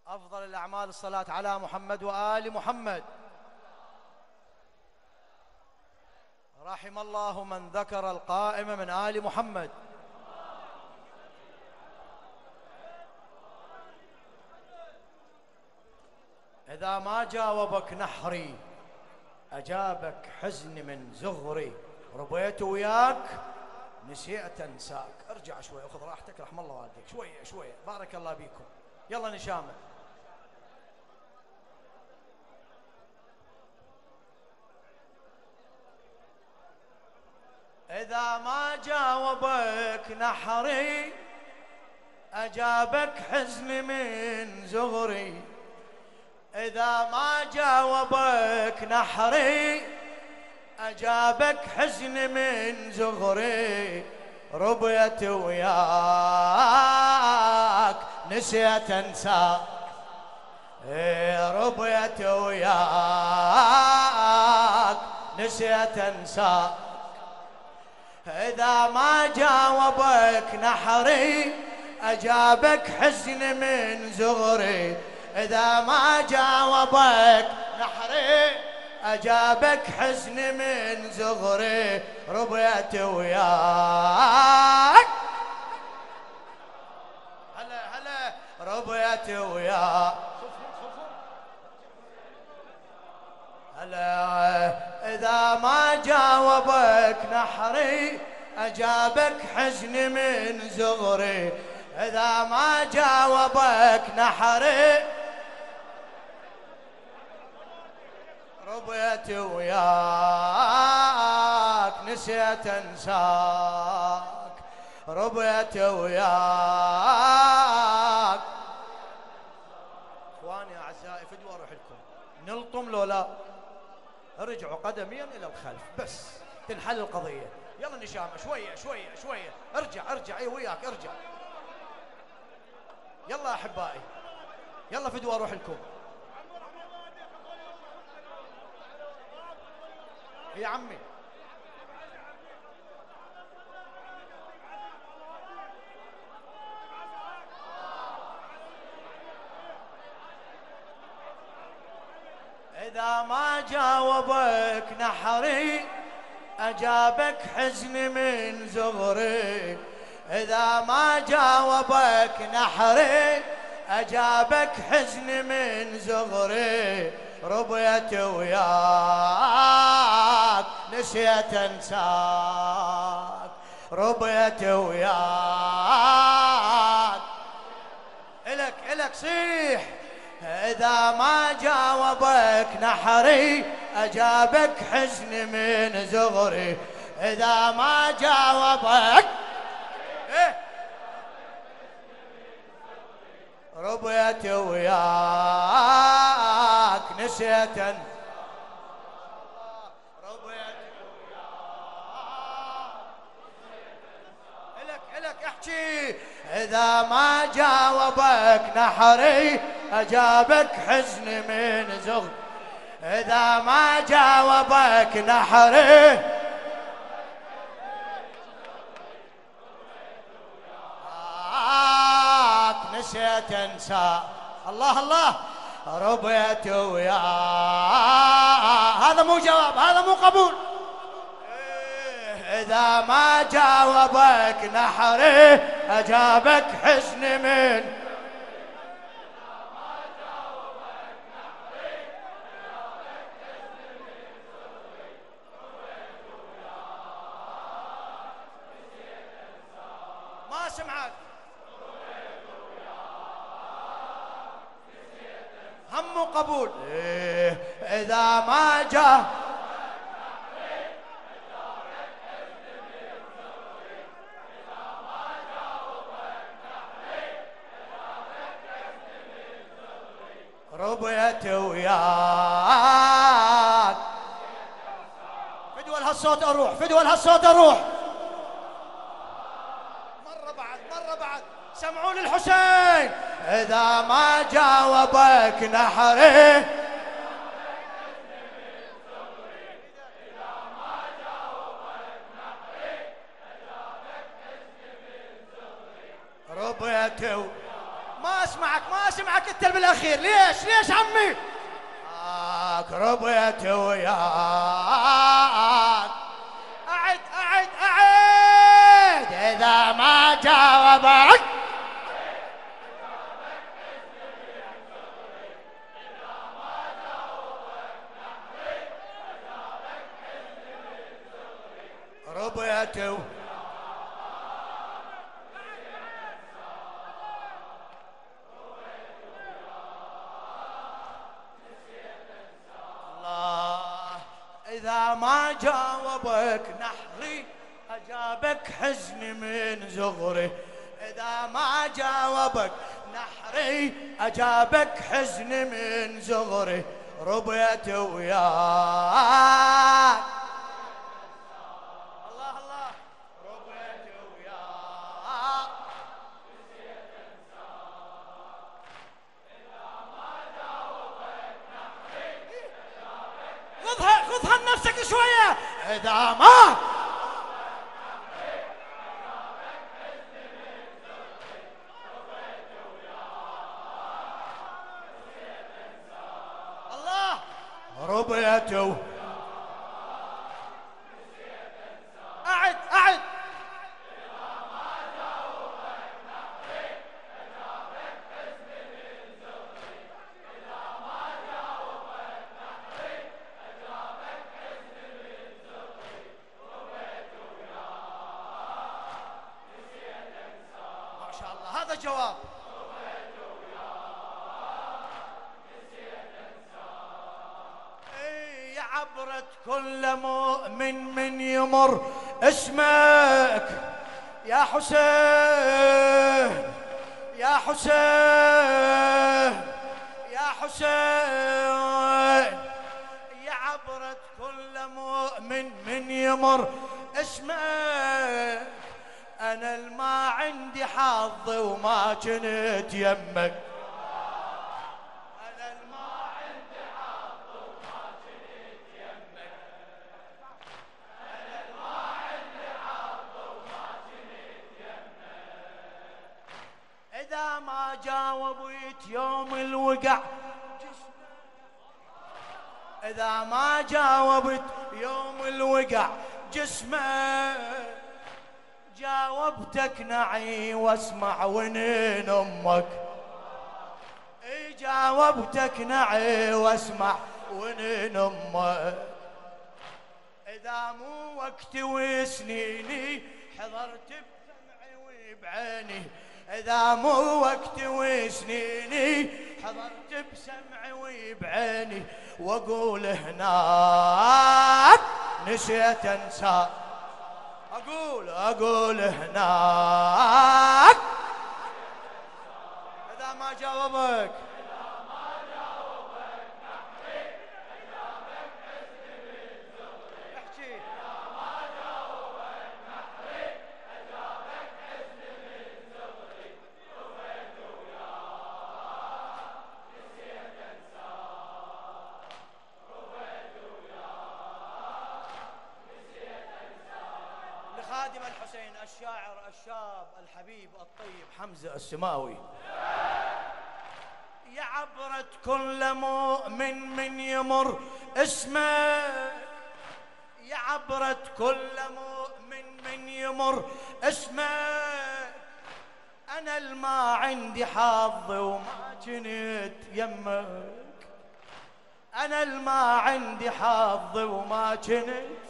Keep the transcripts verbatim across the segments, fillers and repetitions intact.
أفضل الأعمال الصلاة على محمد وآل محمد. رحم الله من ذكر القائم من آل محمد. إذا ما جاوبك نحري أجابك حزن من زغري، ربيت وياك نسيت أنساك. ارجع شوي أخذ راحتك رحم الله والديك، شوية شوية بارك الله بيكم. يلا نشامل. إذا ما جاوبك نحري أجابك حزن من زغري، إذا ما جاوبك نحري أجابك حزن من زغري، ربيت وياك نسيت أنساك، ربيت وياك نسيت أنساك. إذا ما جاوبك نحري أجابك حزن من زغري، إذا ما جاوبك نحري أجابك حزن من زغري، ربيت وياك هلا هلا ربيت وياك هلا. إذا ما جاوبك نحري أجابك حزن من زغري، إذا ما جاوبك نحري ربيت وياك نسيت أنساك، ربيت وياك. إخواني أعزائي فدوا أروح لكم نلطم لو لا ارجعوا قدميا إلى الخلف بس تنحل القضية. يلا نشامة شوية شوية شوية. ارجع ارجع اي وياك ارجع. يلا أحبائي يلا فدوا أروح لكم. يا عمي إذا ما جاوبك نحري أجابك حزن من زغري، إذا ما جاوبك نحري أجابك حزن من زغري، ربيت وياك نسيت أنساك، ربيت وياك. إلك إلك صيح. إذا ما جاوبك نحري أجابك حزن من زغري، إذا ما جاوبك إيه؟ ربيت وياك نسيت ربيت وياك. إلك إلك احكي. إذا ما جاوبك نحري أجابك حزن من زغري، إذا ما جاوبك نحري نسيت أنسى. الله الله ربيت وياك. هذا مو جواب، هذا مو قبول. إذا ما جاوبك نحري أجابك حزن من ما سمعك. هم قبول. إيه إذا ما جاء ربيت وياك. فدوى لهالصوت اروح، فدوى لهالصوت اروح. مرة بعد مرة بعد سمعون الحسين. إذا ما جاوبك نحري ربيت ما اسمعك ما اسمعك انت بالاخير. ليش ليش عمي؟ ربيت وياك. اعد اعد اعد اذا ما جاوبك ربيت وياك. إذا ما جاوبك نحري أجابك حزن من زغري. إذا ما جاوبك نحري أجابك حزن من زغري. ربيت وياك الله الله ربيت وياك. خذها خذها لنفسك شوية. إذا ما الله ربيت أعد أعد هذا جواب. اي يا عبرة كل مؤمن من يمر اسمك يا حسين يا حسين يا حسين. يا عبرة كل مؤمن من يمر اسمك. أنا الما عندي حظ وما كنت يمك. أنا الما عندي حظ وما كنت يمك. أنا الما عندي حظ وما كنت يمك. إذا ما جاوبت يوم الوقع جسمك. إذا ما جاوبت يوم الوقع جسمك. جاوبتك نعي واسمع ونين امك. اي جاوبتك نعي واسمع ونين امك. اذا مو وقتي وسنيني حضرت بسمعي وبعيني. اذا مو وقتي وسنيني حضرت بسمعي وبعيني. واقول هناك نسيت انساك. أقول أقول هناك. إذا ما جاوبك إذا ما جاوبك نحري أجابك حزن من زغري. احكي. إذا ما جاوبك نحري أجابك حزن من زغري. ربيت وياك نسيت أنساك. ربيت وياك نسيت أنساك. لخادم الحسين الشاعر الشاب الحبيب الطيب حمزة السماوي. يا عبرة كل مؤمن من يمر اسمك. يا عبرة كل مؤمن من يمر اسمك. أنا الما عندي حظ وما كنت يمك. أنا الما عندي حظ وما كنت.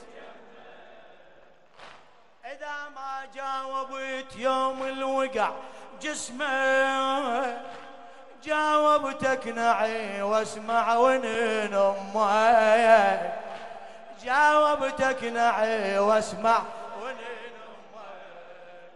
إذا ما جاوبت يوم الوقع جسمك. جاوبتك نعي واسمع ونين امك. جاوبتك نعي واسمع ونين امك.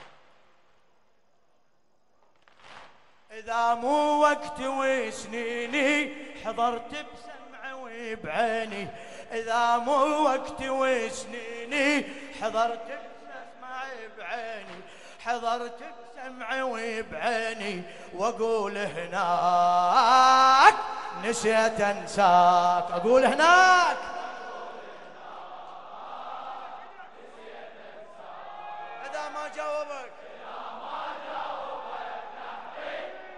إذا مو وقت وسنيني حضرت بسمعي وبعيني. إذا مو وقت وسنيني حضرت بسمعي بعيني. حضرت بسمعي وبعيني. واقول هناك نسيت انساك. اقول هناك إذا ما جاوبك إذا ما جاوبك نحري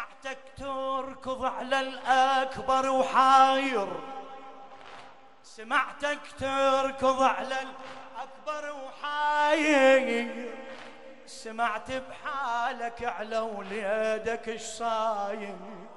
سمعتك تركض على الأكبر وحاير، سمعتك تركض على الأكبر وحاير، سمعت بحالك على وليدك اش صاير،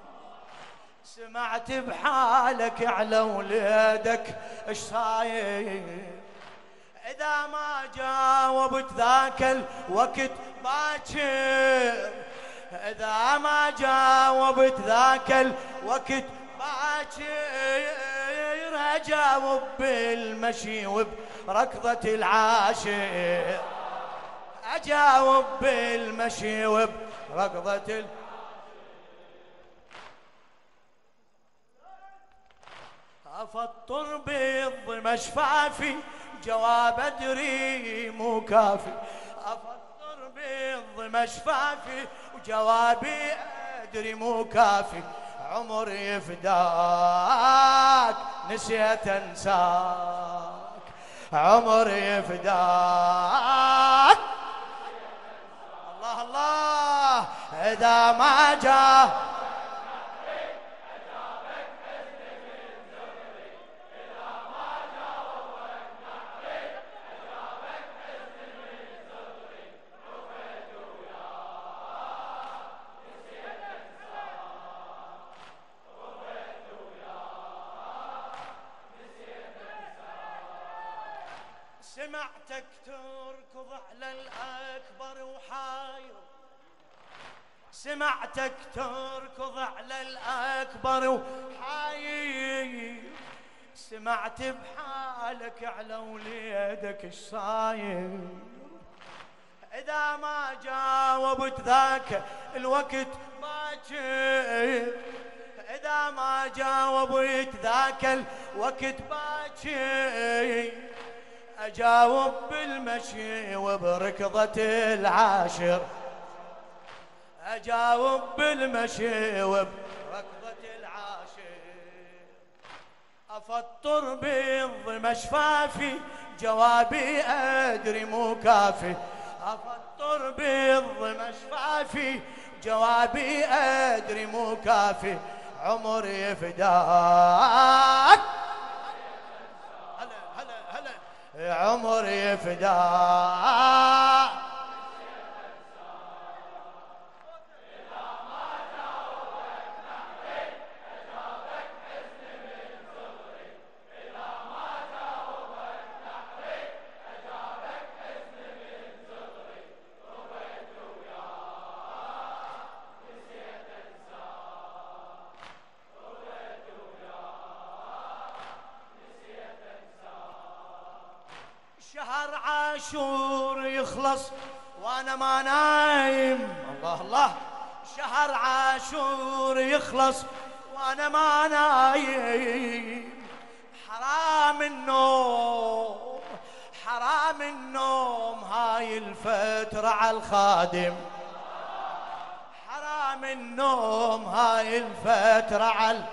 سمعت بحالك على وليدك اش صاير. إذا ما جاوبت ذاك الوقت باكر، إذا ما جاوبت ذاك الوقت باكر، أجاوب بالمشي وبركضة العاشر، أجاوب بالمشي وبركضة العاشر. أفطر بالضم شفافي جواب أدري مو كافي، أفطر بالضم شفافي وجوابي أدري مو كافي. عمري فداك نسيت أنساك، عمري فداك. الله الله إذا ما جاء سمعتك تركض على الأكبر وحاير، سمعتك تركض على الأكبر وحاير، سمعت بحالك على وليدك اش صاير. إذا ما جاوبت ذاك الوقت باكر، إذا ما جاوبت ذاك الوقت باكر، أجاوب بالمشي وبركضة العاشر، أجاوب بالمشي وبركضة العاشر. أفطر بالضم شفافي جوابي أدري مو كافي، أفطر بالضم شفافي جوابي أدري مو كافي. عمري فداك عمري فداك. شهر عاشور يخلص وانا ما نايم، الله الله. شهر عاشور يخلص وانا ما نايم، حرام النوم حرام النوم هاي الفترة على الخادم، حرام النوم هاي الفترة على.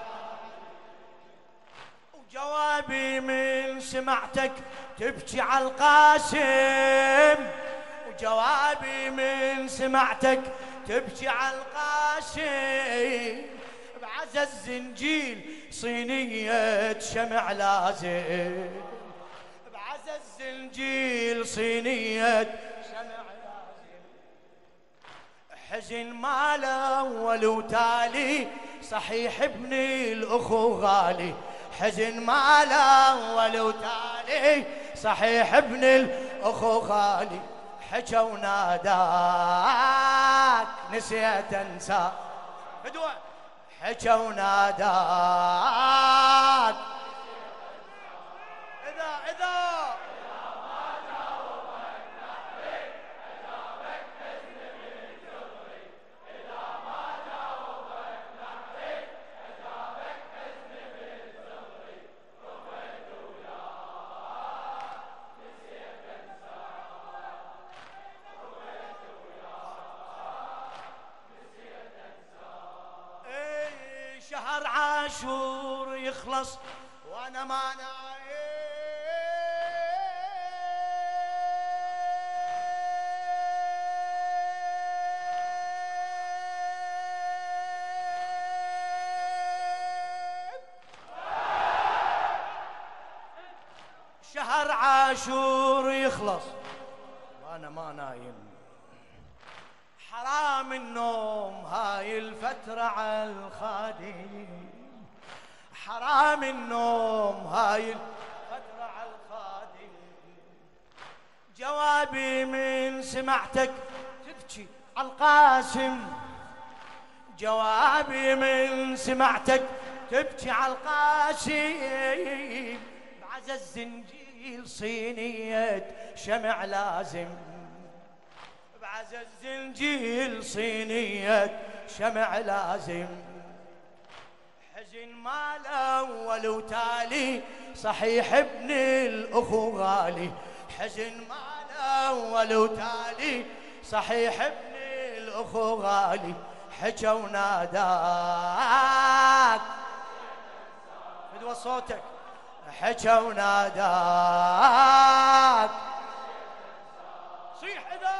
وجوابي من سمعتك تبكي على القاسم، وجوابي من سمعتك تبكي على القاسم. بعز الزنجيل صينية شمع لازم، بعز الزنجيل صينية شمع لازم. حزن ماله ولو تالي صحيح ابني الأخو غالي، حزن ماله ولو تالي صحيح ابن الأخو غالي. حكى وناداك نسيت انساك، بدوى حكى وناداك. إذا إذا شهر عاشور يخلص وانا ما نايم، شهر عاشور يخلص وانا ما نايم، حرام النوم هاي الفترة على الخادم، حرام النوم هاي الفترة على الخادم. جوابي من سمعتك تبكي على القاسم، جوابي من سمعتك تبكي على القاسم، بعز الزنجيل صينية شمع لازم، بعز الزنجيل صينية شمع لازم. حزن ما الأول وتالي صحيح ابن الأخو غالي، حزن ما الأول وتالي صحيح ابن الأخو غالي. حكى وناداك بدوى صوتك، حكى وناداك صيح إذا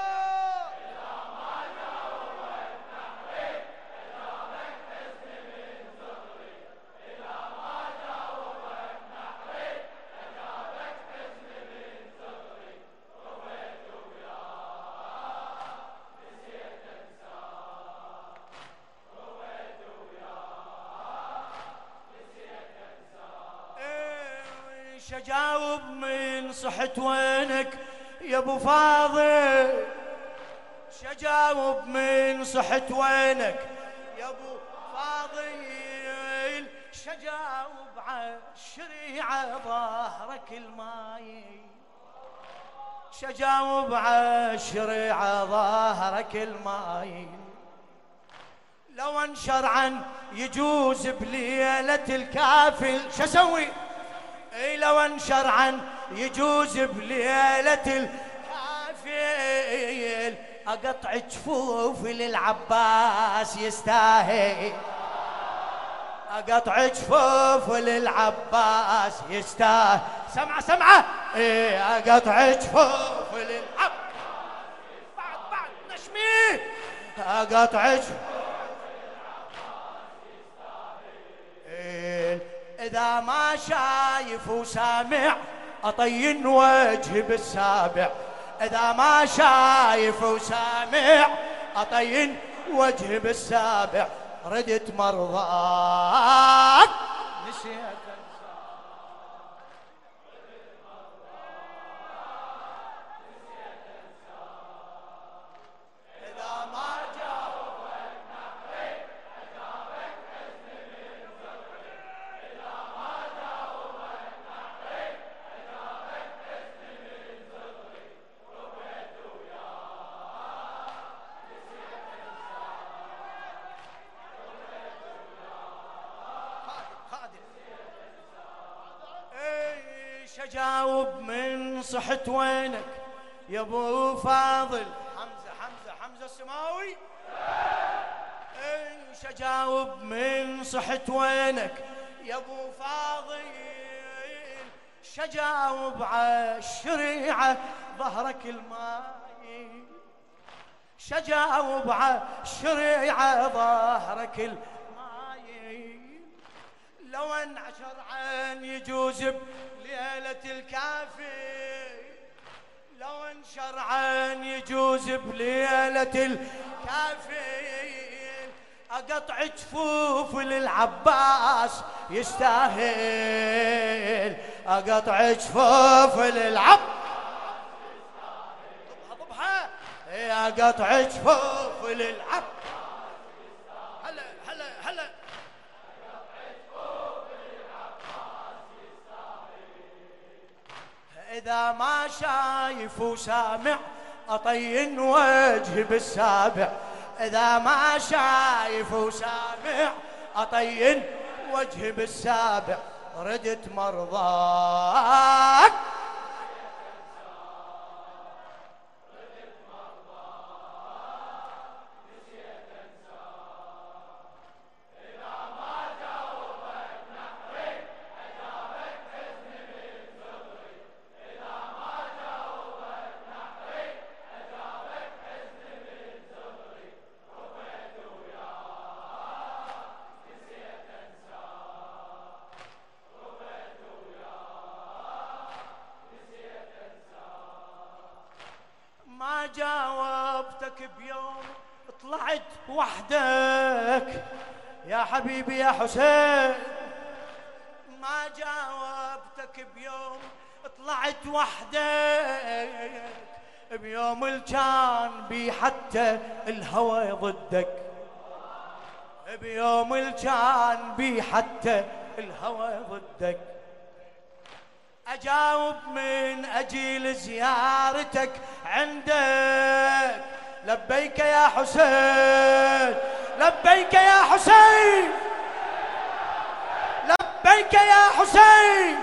شجاوب من صحت وينك يا ابو فاضل، شجاوب من صحت وينك يا ابو فاضل، شجاوب عالشريعة ظهرك الماي، شجاوب عالشريعة ظهرك الماي. لو ان شرعا يجوز بليلة الكافل شسوي، اي لو ان شرعا يجوز بليلة الكافل اقطع جفوف للعباس يستاهل، اقطع جفوف للعباس يستاهل. سمعة سمعة اي اقطع جفوف للعباس بعد بعد نشمي، اقطع جفوف إذا ما شايف وسامع أطين وجهي بالسابع، إذا ما شايف وسامع أطين وجهي بالسابع. ردت مرضاك نسيت جاوب من صحت وينك يا ابو فاضل. حمزه حمزه حمزه السماوي ايش اجاوب من صحت وينك يا ابو فاضل، شجاوب عالشريعه ظهرك الماي، شجاوب عالشريعه ظهرك الماي. لو ان شرعا يجوز ليلة الكافي، لو ان شرعا يجوز بليلة الكافي اقطع جفوف للعباس يستاهل، اقطع جفوف للعباس ضبها ضبها، اقطع جفوف للعباس. هلا هلا هلا إذا ما شايف وسامع أطين وجهي بالسابع، إذا ما شايف وسامع أطين وجهي بالسابع. ردت مرضاك ما جاوبتك بيوم طلعت وحدك يا حبيبي يا حسين، ما جاوبتك بيوم طلعت وحدك، بيوم اللي كان بي حتى الهوى ضدك، بيوم اللي كان بي حتى الهوى ضدك. أجاوب من أجيل زيارتك عندك، لبيك يا حسين، لبيك يا حسين، لبيك يا حسين،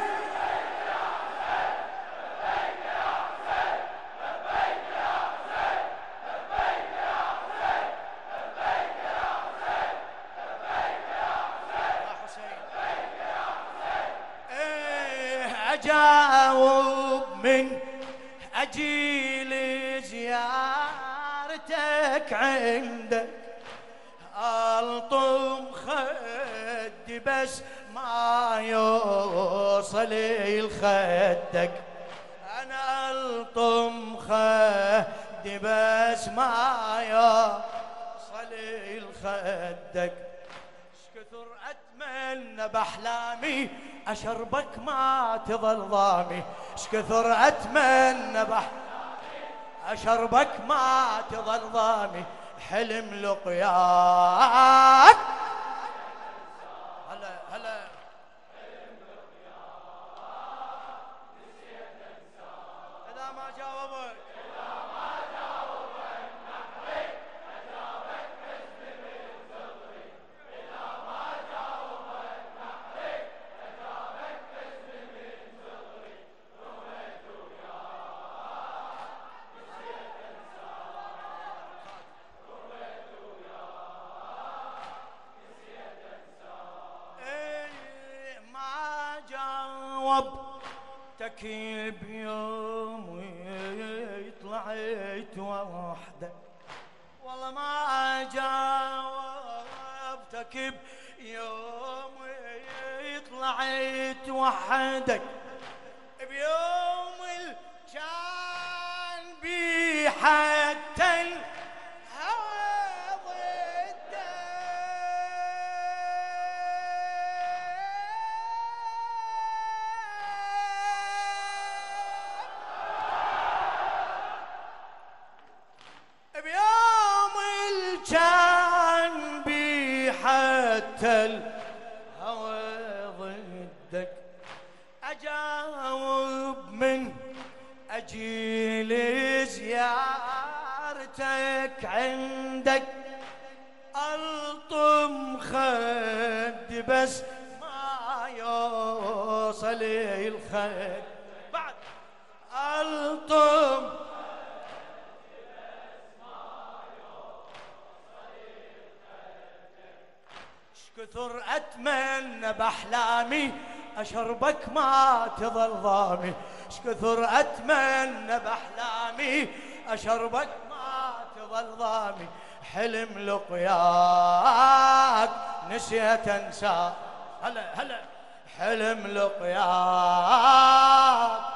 أجاوب من أجيل زيارتك عندك، ألطم خدي بس ما يوصل لخدك، أنا ألطم خدي بس ما يوصل لخدك. شكثر أتمنى بأحلامي أشربك ما تظل ضامي، شكثر أتمنى بأحلامي أشربك ما تظل ضامي، حلم لقياك هلا هلا حلم لقياك نسيت انساك، إذا ما جاوبك إذا ما جاوبك نحري أجابك حزن من صغري، إذا ما جاوبك نحري أجابك حزن من صغري، رميت وياك نسيت انساك، رميت وياك نسيت انساك. إيه ما جاوبتك بيوم طلعت وحدك، والله ما جاوبتك بيوم طلعت وحدك، بيوم اللي كان بي حتى الهوى ضدك، بيوم اللي كان بي حتى الهوى ضدك. أجاوب من أجيل زيارتك عندك، ألطم خد بس ما يوصل الخد، بعد ألطم كثر أتمنى بأحلامي أشربك ما تظل ضامي، شكثر أتمنى بأحلامي أشربك ما تظل ضامي، حلم لقياك نسيت أنساك، هلا هلا حلم لقياك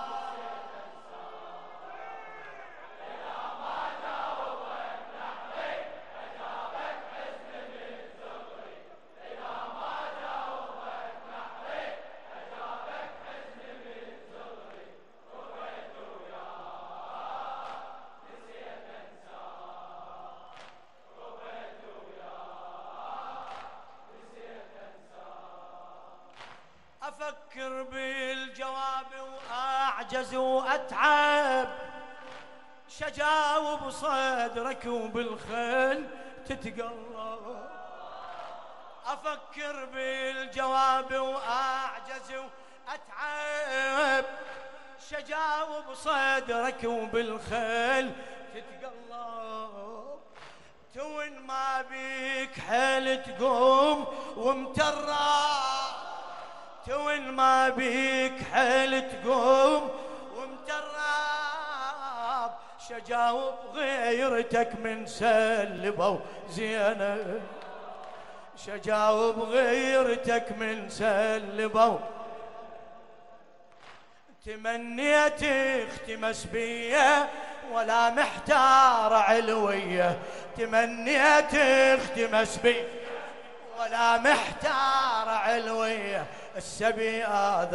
أفكر بالجواب وأعجز وأتعب، شجاوب صدرك وبالخيل تتقلب، أفكر بالجواب وأعجز وأتعب، شجاوب صدرك وبالخيل تتقلب، توين ما بيك حيل تقوم ومترى، توين ما بيك حيل تقوم ومتراب، شجاوب غيرتك من سلبوا زينب، شجاوب غيرتك من سلبوا، تمنيت اختمس بيا ولا محتار علوية تمنيت اختمس بي ولا محتار علوية السبي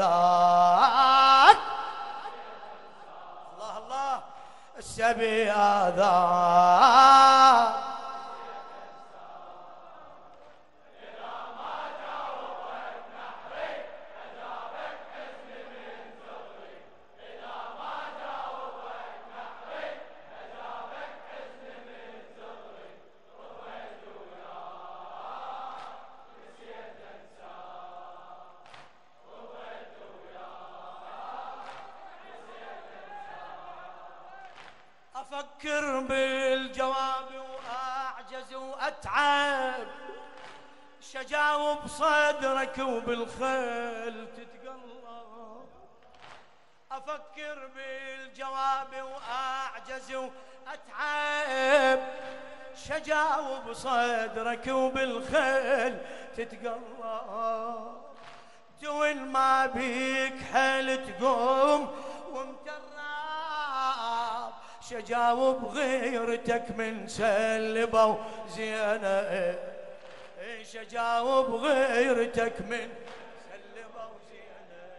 آذاك الله الله السبي آذاك أفكر بالجواب وأعجز وأتعب شجاوب صدرك وبالخيل تتقلب أفكر بالجواب وأعجز وأتعب شجاوب صدرك وبالخيل تتقلب توين ما بيك حيل تقوم ومتراب شجاوب غيرتك من سلبة وزينة شجاوب غيرتك من سلبة وزينة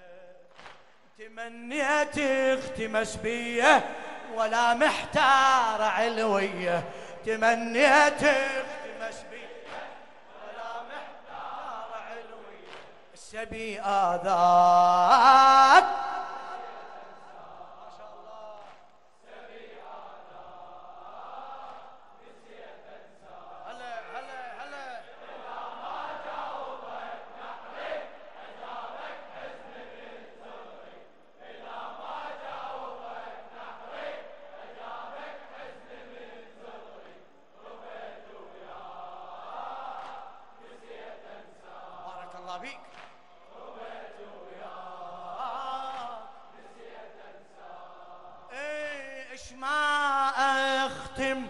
تمنيت اختمس بيه ولا محتار علوية تمنيت اختمس بيه ولا محتار علوية السبي آذاك بيك ايش ما اختم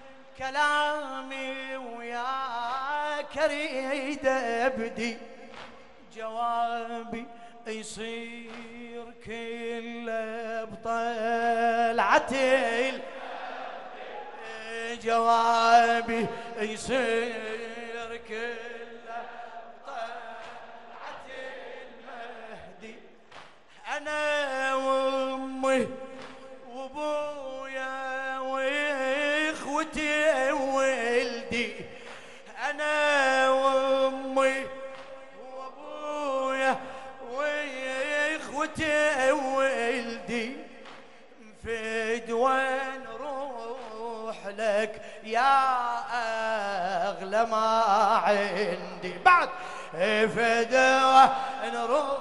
كلامي وياك اريد ابدي جوابي يصير كله بطلعتي جوابي يصير كله أنا وأمي وأبويا وإخوتي وولدي أنا وأمي وأبويا وإخوتي وولدي نفد وين نروح لك يا أغلى ما عندي بعد نفد وين نروح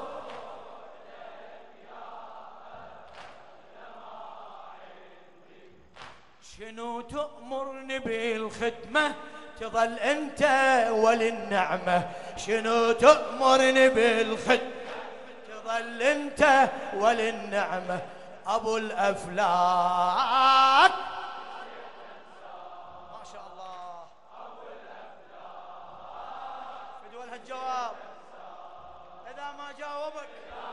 شنو تأمرني بالخدمة تظل أنت وللنعمة شنو تأمرني بالخدمة تظل أنت وللنعمة أبو الأفلاك ما شاء الله أبو الأفلاك فدوا لها الجواب إذا ما جاوبك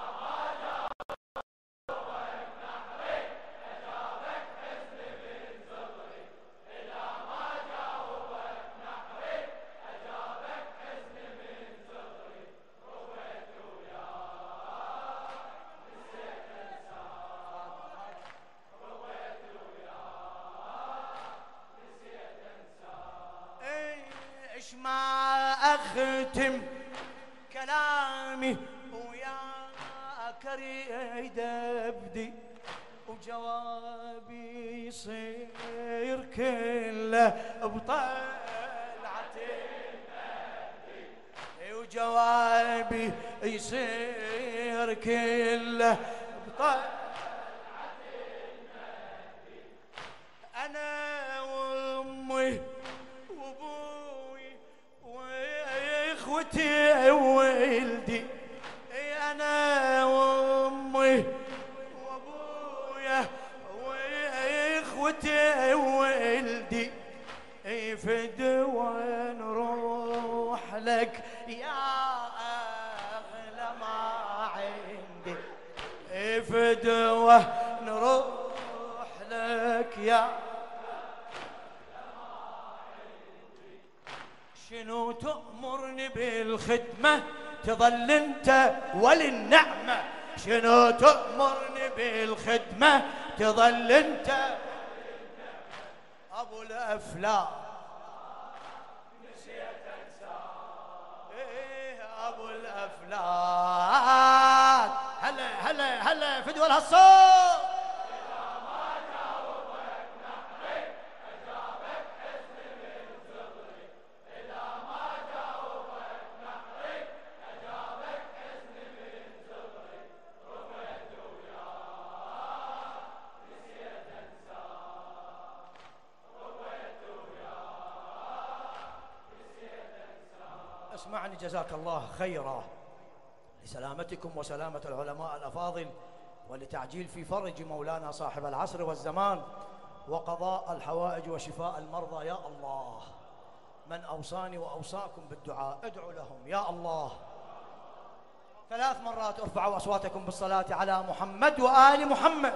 ما أختم كلامي وياك أريد أبدي وجوابي يصير كله بطلعة المهدي وجوابي يصير كله بطلعة المهدي أنا وأمي اخوتي وولدي انا وامي وابويا واخوتي وولدي فدوى نروح لك يا اغلى ما عندي فدوى نروح لك يا شنو تأمرني بالخدمة تظل انت وللنعمة، شنو تأمرني بالخدمة تظل انت ابو الافلاك نسيت انسى ايه ابو الافلاك. هلا هلا هلا فدوى هالصوت. اسمعني جزاك الله خيرا لسلامتكم وسلامة العلماء الأفاضل، ولتعجيل في فرج مولانا صاحب العصر والزمان وقضاء الحوائج وشفاء المرضى. يا الله من أوصاني وأوصاكم بالدعاء ادعوا لهم يا الله. ثلاث مرات ارفعوا أصواتكم بالصلاة على محمد وآل محمد.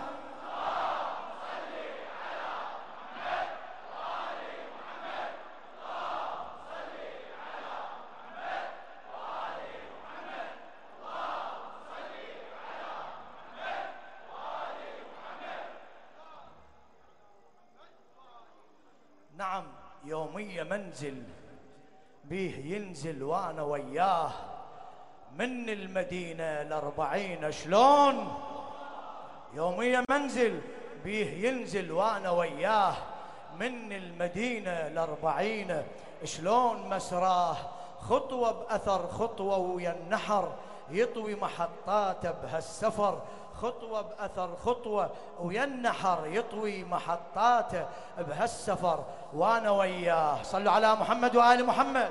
نعم يومية منزل بيه ينزل وانا وياه من المدينة الأربعين. شلون يومية منزل بيه ينزل وانا وياه من المدينة الأربعين. شلون مسراه خطوة بأثر خطوة ويا النحر يطوي محطاته بهالسفر، خطوة بأثر خطوة ويا النحر يطوي محطاته بهالسفر وانا وياه. صلوا على محمد وآل محمد.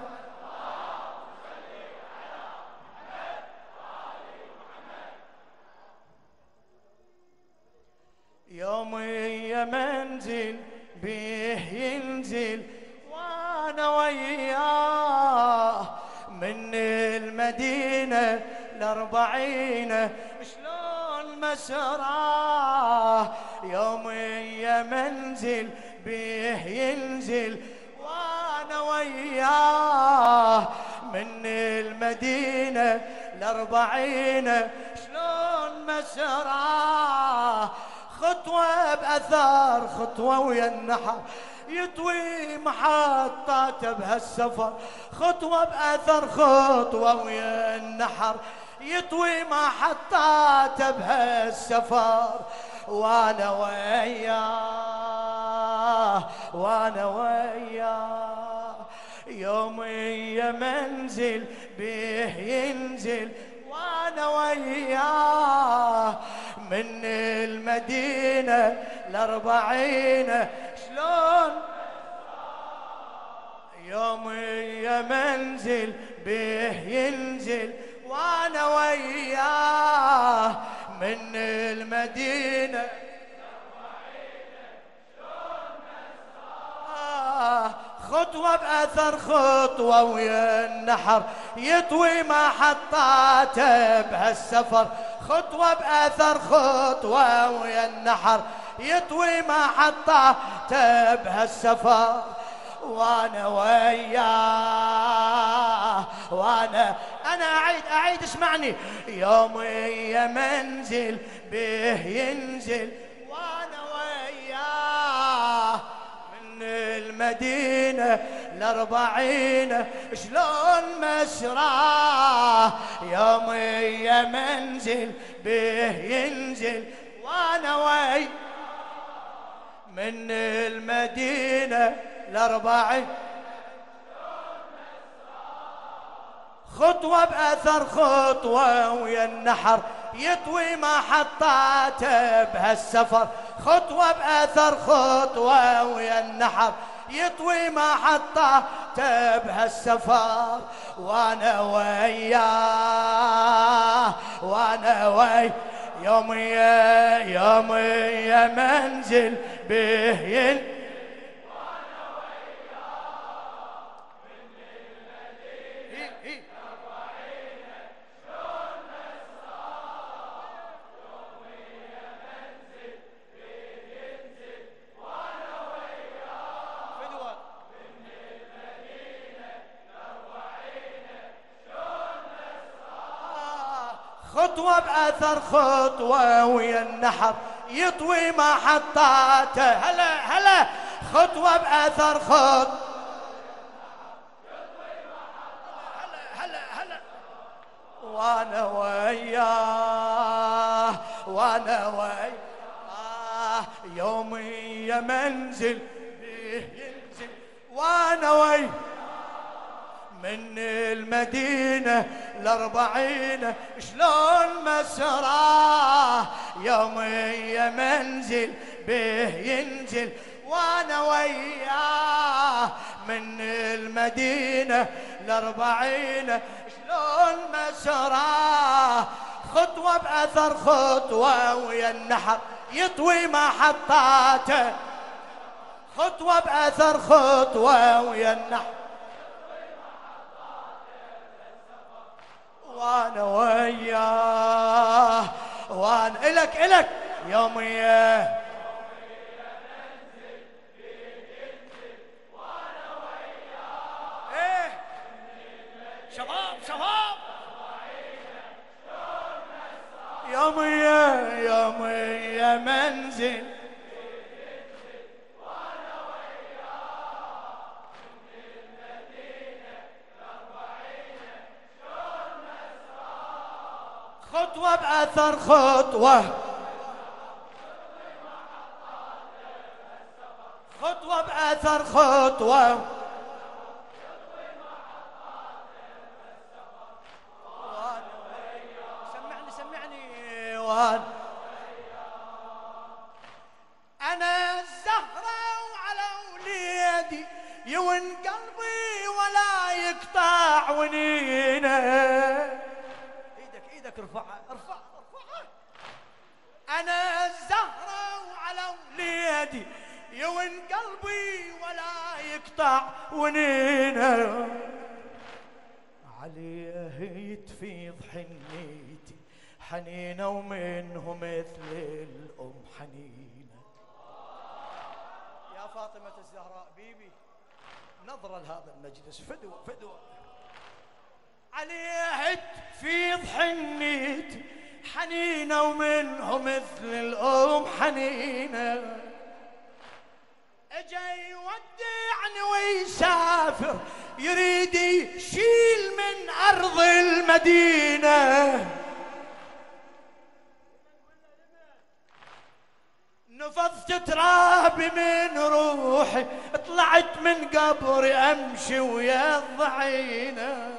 يومي منزل بيه ينزل وانا وياه من المدينة الأربعين. شلون مسراه يومي منزل بيه ينزل وانا وياه من المدينة الأربعين. شلون مسراه خطوة بأثار خطوة ويا النحر يطوي محطاته بهالسفر، خطوة بأثر خطوة ويا النحر يطوي محطاته بهالسفر وانا وياه وانا وياه. يومي منزل بيه ينزل وانا وياه من المدينة الأربعين. شلون يومي منزل بيه ينزل وانا وياه من المدينة الأربعين. شلون مسراه خطوة بأثر خطوة ويا النحر يطوي محطاته بهالسفر، خطوة بأثر خطوة ويا النحر يطوي محطاته بهالسفر وانا وياه وانا انا اعيد اعيد اسمعني. يومي منزل بيه ينزل وانا وياه من المدينة الأربعين. شلون مسراه يومي منزل بيه ينزل وانا وياه من المدينة الأربعين. خطوة بأثر خطوة ويا النحر يطوي محطاته بهالسفر، خطوة بأثر خطوة ويا النحر يطوي محطاته بهالسفر وانا وياه وانا وياه. يومي يومي منزل بيه ين وانا وياه من المدينة الأربعين. شلون مسراه يومي منزل بيه ينزل وانا خطوة بأثر خطوة ويا النحر يطوي محطاته. هلا هلا خطوة بأثر خطوة هلا هلا هلا وانا وياه وانا وياه يومي يا منزل ينزل وانا وياه من المدينة الأربعين شلون مسراه يومي يا منزل به ينزل وانا وياه من المدينة الأربعين شلون مسراه خطوة بأثر خطوة ويا النحر يطوي محطاته خطوة بأثر خطوة ويا النحر وانا وياه وانا الك الك يومي ايه شباب شباب يومي يومي يا منزل خطوة بأثر خطوة خطوة بأثر خطوة سمعني سمعني وان أنا الزهرة وعلى وليدي يون قلبي ولا يقطع ونينه ارفعها ارفعها ارفعها انا الزهرة وعلى وليدي يون قلبي ولا يقطع ونينه عليه يتفيض حنيتي حنينه ومنه مثل الام حنينه يا فاطمة الزهراء بيبي نظرة لهذا المجلس فدوة فدوة عليه تفيض حنيتي حنينة ومنه مثل الأم حنينة اجا يودعني ويسافر يريد يشيل من أرض المدينة نفضت ترابي من روحي طلعت من قبري أمشي ويا الضعينة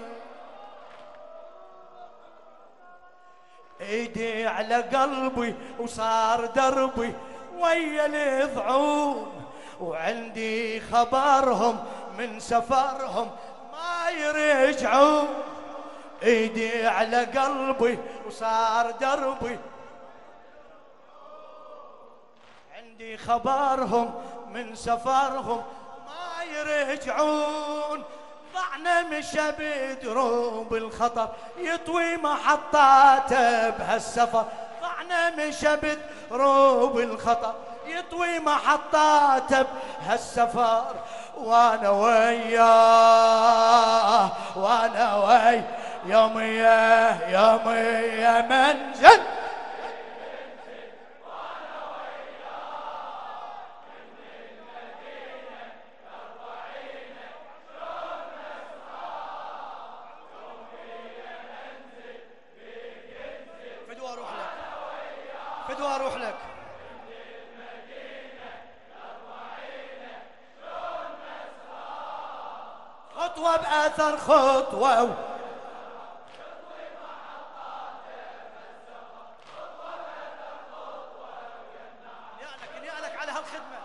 ايدي على قلبي وصار دربي ويا الضعون وعندي خبرهم من سفرهم ما يرجعون ايدي على قلبي وصار دربي عندي خبرهم من سفرهم ما يرجعون ضعنا مشى بدروب الخطر يطوي محطاته بهالسفر ضعنا مشى بدروب الخطر يطوي محطاته بهالسفر وانا وياه وانا وياه يومي يومي يا منزل فدوى اروح لك خطوة بأثر خطوة نيالك نيالك على هالخدمة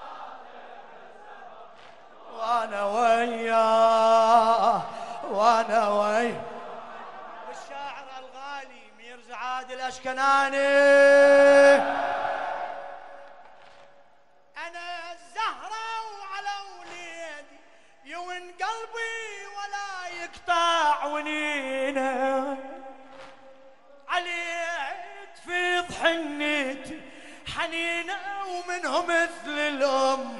وانا وياه وانا وياه الشاعر الغالي ميرزا عادل الاشكناني انا الزهرة وعلى وليدي يون قلبي ولا يقطع ونينه عليه تفيض حنيتي حنينه ومنه مثل الام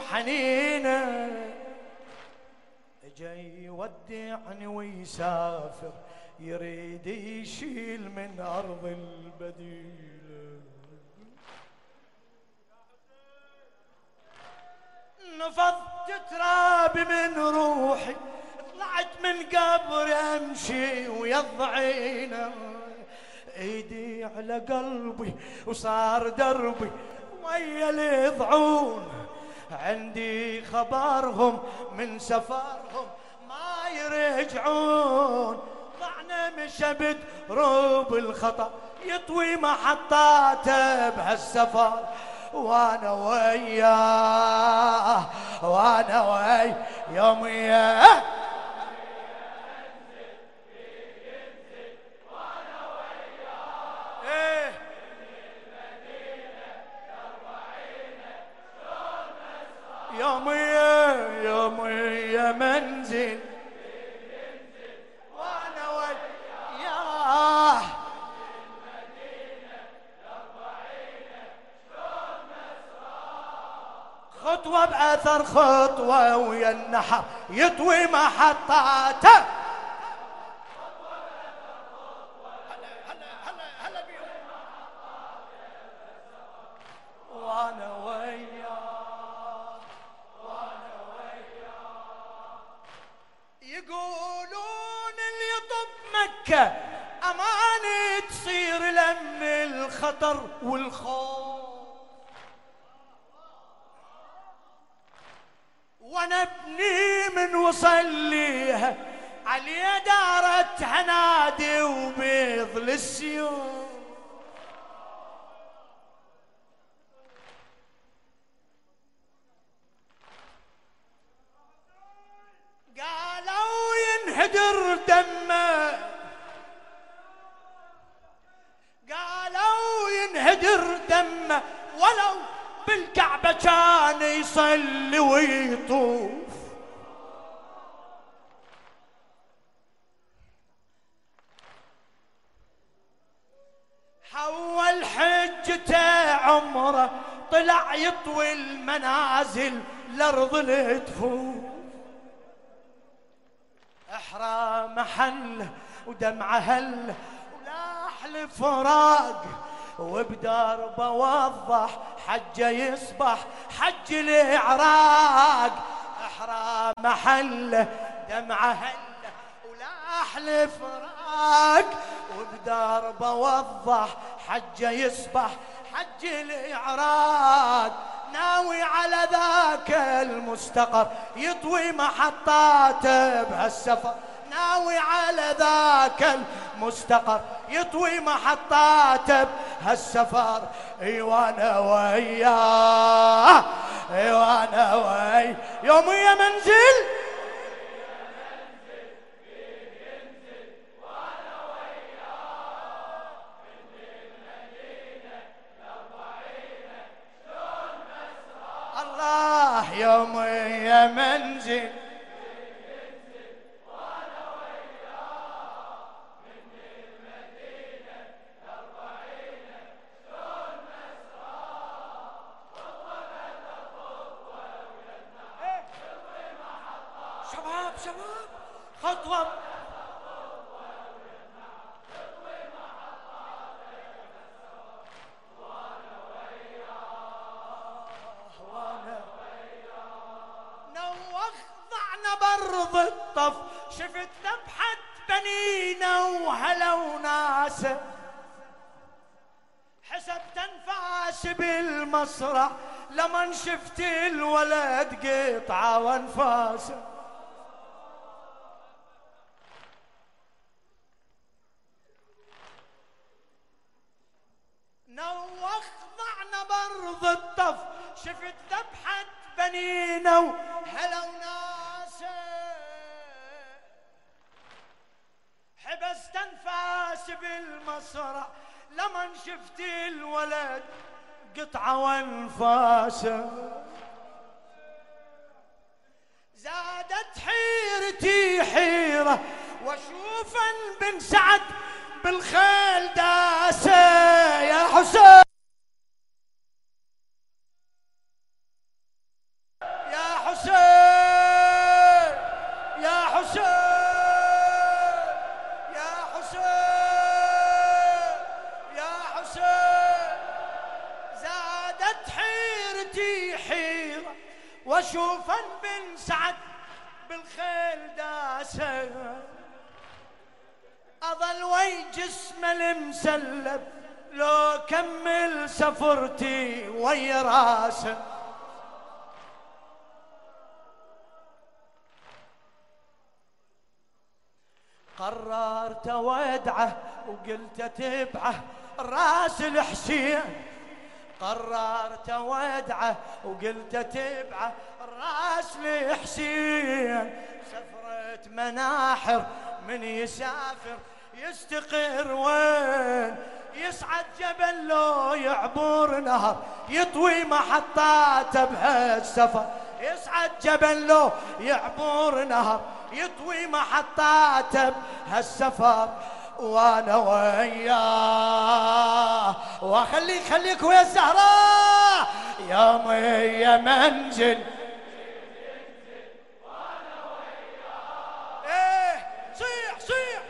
حنينه اجا يودعني ويسافر يريد يشيل من أرض البديلة. نفضت تراب من روحي، طلعت من قبر امشي ويضعينا، ايدي على قلبي وصار دربي ويا اليضعون، عندي خبرهم من سفرهم ما يرجعون، ضعنا مشى بدروب الخطا يطوي محطاته بهالسفر، وانا وياه وانا وياه يوم ياه يومية يومية منزل وانا وياه خطوة بأثر خطوة ويا النحر يطوي محطاته. وانا وياه وانا وياه يقولون اللي يطب مكة أماني تصير لم الخطر والخوف، وانا ابني من وصل ليها علي دارت عنادي وبيض للسيوف، قالوا ينهدر دمه قالوا ينهدر دمه ولو بالكعبة كان يصلي ويطوف، حول حجته عمره طلع يطوي المنازل الأرض التفوف، احرى محل ودمعه هل ولاح الفراق، وبدربه وضح حجه يصبح حج الإعراق، احرى محله دمعه هل ولاح الفراق، وبدربه وضح حجه يصبح حج الإعراق، ناوي على ذاك المستقر يطوي محطاته بهالسفر، ناوي على ذاك المستقر يطوي محطاته بهالسفر، اي وانا وياه اي وانا وياه يوم يا منزل يوم يا منزل وانا وياه من المدينة لأربعين شلون مسرى، وطلبت خطوة ويا النحر يطوي محطات، شباب شباب خطوة برض الطف، شفت ذبحة بنينا وهلا وناسه، حسبت انفاس بالمصرع لمن شفت الولد قطعة وانفاسه، نوخ ضعنا برض الطف، شفت ذبحة بنينا وهلا وناسه، حبست انفاس بالمصرع لمن شفت الولد قطعة وانفاسه، زادت حيرتي حيرة واشوفا بن سعد بالخيل داسه، يا حسين يا حسين يا حسين يا حسين بن سعد بالخيل داسه، أظل وي جسمه المسلب لو كمل سفرتي وي راسه. قررت ودعه وقلت تبعه راس الحسين، قررت ودعه وقلت تبعه راس الحسين. سفرة مناحر من يسافر يستقر وين، يصعد جبل لو يعبر نهر يطوي محطاته بهالسفر، يصعد جبل لو يعبر نهر يطوي محطاته بهالسفر. وانا وياه واخليك خليك ويا الزهراء يوم يا منزل. وانا وياه ايه صيح صيح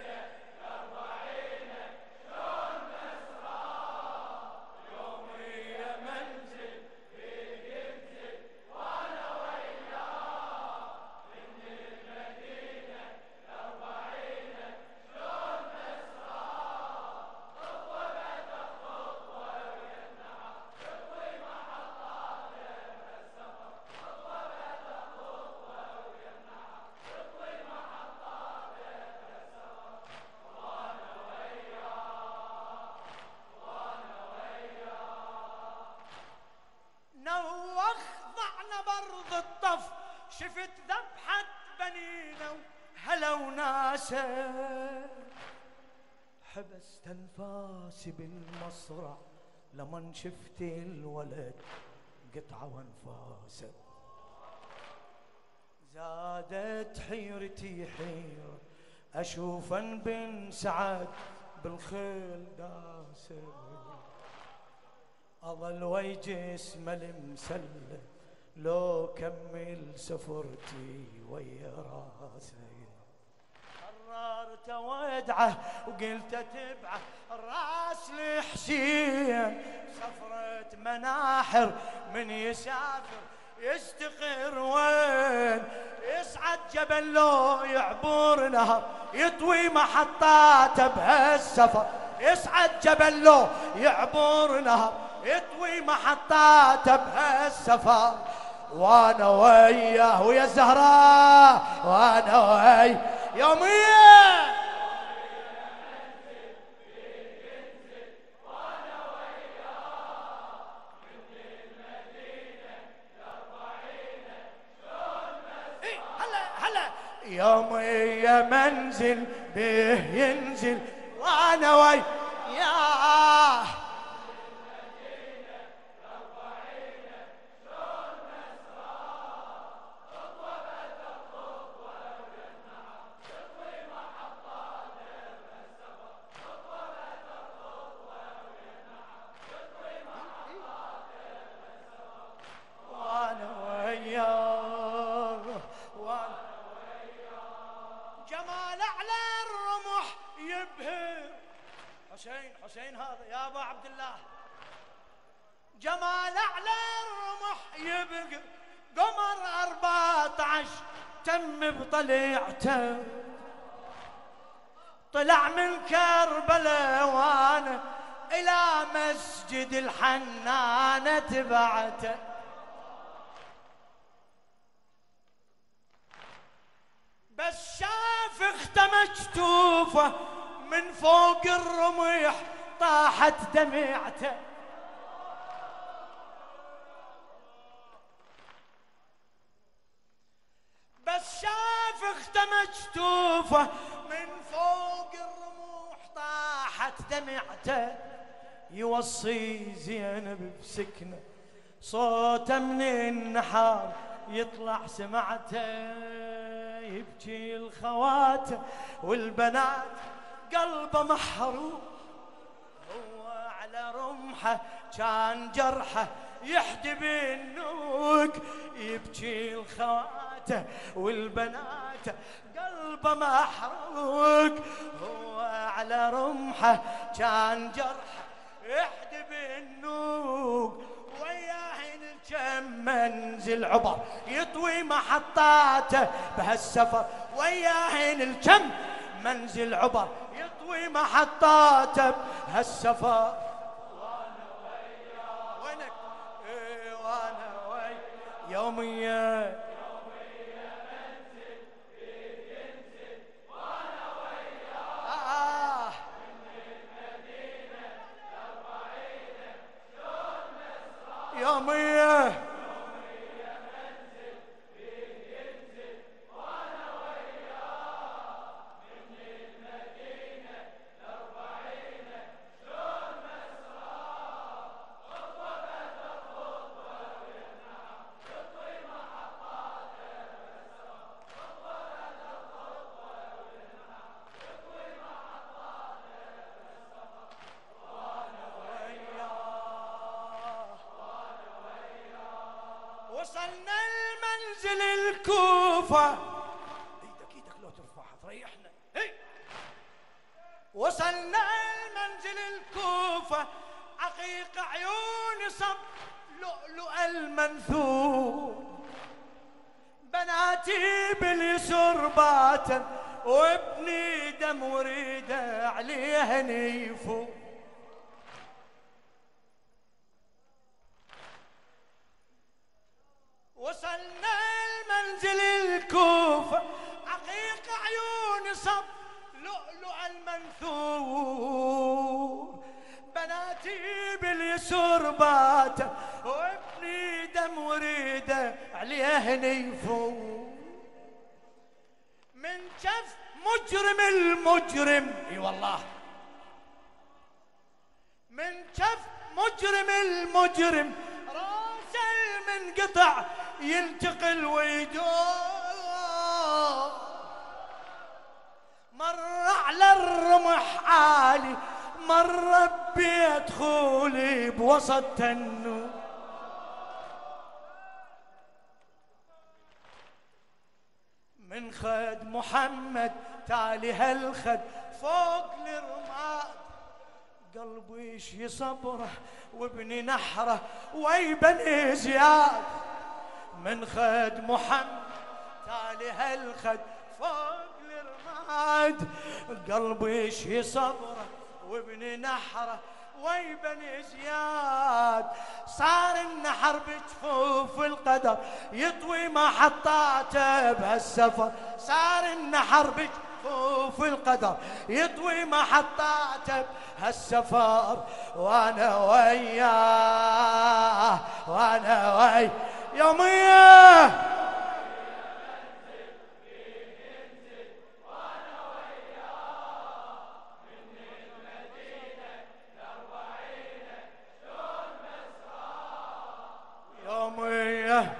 شفت ذبحة بنينا وهلا وناسه، حبست انفاسي بالمصرع لمن شفت الولد قطعة وانفاسه. زادت حيرتي حيرة اشوفا بن سعد بالخيل داسه، اظل وي جسمه المسلة لو كمل سفرتي ويا راسي. قررت ودعه وقلت تبعه راس الحسين. سفرة مناحر من يسافر يستقر وين، يصعد جبل لو يعبر نهر يطوي محطاته بهالسفر، يصعد جبل لو يعبر نهر يطوي محطاته بهالسفر. وانا وياه ويا الزهراء وانا وياه يوميا يوميا منزل به ينزل وانا وياه. حسين حسين هذا يا ابا عبد الله، جمال اعلى الرمح يبقى قمر أربعة عشر تم بطليعته، طلع من كربلاء وانا الى مسجد الحنانة تبعته. بس شاف اختمت جتوفه من فوق الرمح طاحت دمعته، بس شاف اختمت جتوفه من فوق الرمح طاحت دمعته. يوصي زينب بسكنه صوته من النحار يطلع سمعته، يبكي الخوات والبنات قلبه محروق، هو على رمحه كان جرحه يحدب النوق، يبكي الخوات والبنات قلبه محروق، هو على رمحه كان جرحه يحدب النوق، وياه كم منزل عبر يطوي محطاته بهالسفر، وياهن الكم منزل عبر يطوي محطاته بهالسفر. وانا وياه وينك ايه وانا وياه يوميا يوميا منزل فيه ينزل وانا وياه آه من المدينة لأربعين شلون مسرح يوميا وصلنا المنزل الكوفة. ايدك ايدك لو ترفعها تريحنا. هي. وصلنا المنزل الكوفة عقيق عيوني صب لؤلؤ المنثور، بناتي باليسر باتا وابني دم وريده عليه نيفو. وصلنا المنزل الكوفة عقيق عيوني صب لؤلؤ المنثور، بناتي باليسر باتا وابني دم وريده عليه نيفور. من شف مجرم المجرم اي والله، من شف مجرم المجرم راسه المنقطع ينتقل ويدور، مر على الرمح عالي مر ببيت خولي بوسط تنور. من خد محمد تالي هالخد فوق الرماد، قلبي يشي صبره وابني نحره ويبني زياد. من خد محمد تالي هالخد فوق الرماد، قلبي يشي صبره وابني نحره ويبني زياد. صار النحر بجفوف القدر يطوي محطاته بهالسفر، صار النحر بجفوف القدر يطوي محطاته بهالسفر. وانا وياه وانا وياه يوميا يوميا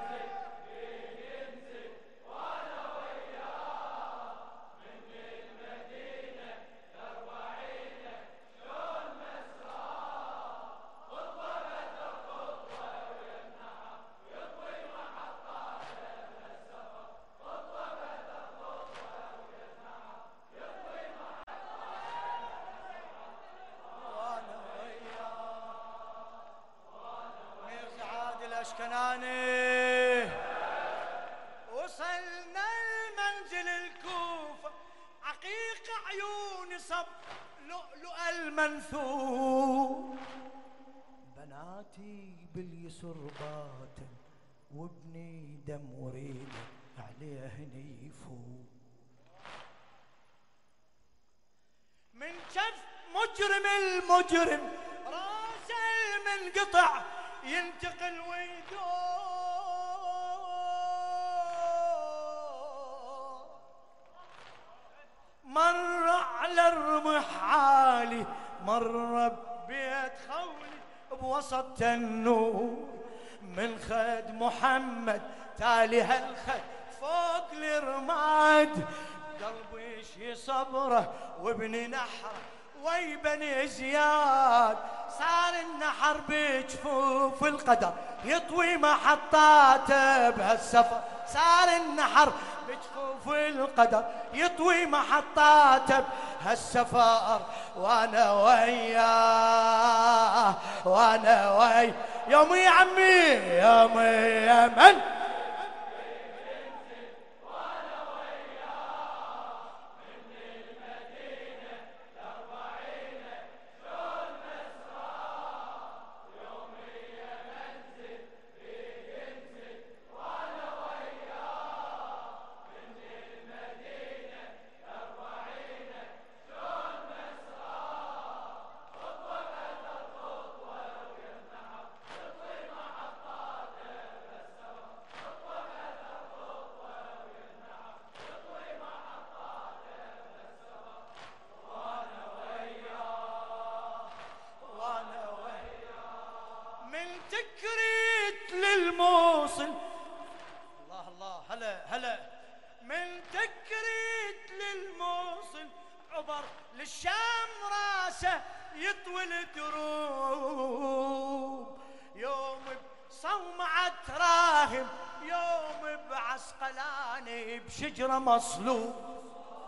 الاشكناني. وصلنا المنزل الكوفة عقيق عيوني صب لؤلؤ المنثور، بناتي باليسر باتا وابني دم وريد عليه نيفو. من شف مجرم المجرم راسه المنقطع ينتقل ويدور، مر على الرمح عالي مر ببيت خولي بوسط تنور. من خد محمد تالي هالخد فوق الرماد، قلبي يشي صبره وابني نحره ويبني زياد. صار النحر بجفوف القدر يطوي محطاته بهالسفر، صار النحر بجفوف القدر يطوي محطاته بهالسفر. وانا وياه وانا وياه يا مي يا عمي يا مي يا من تكريت للموصل. الله الله هلا هلا. من تكريت للموصل عبر للشام راسه يطوي الدروب، يوم بصومعة راهب يوم بعسقلاني بشجرة مصلوب.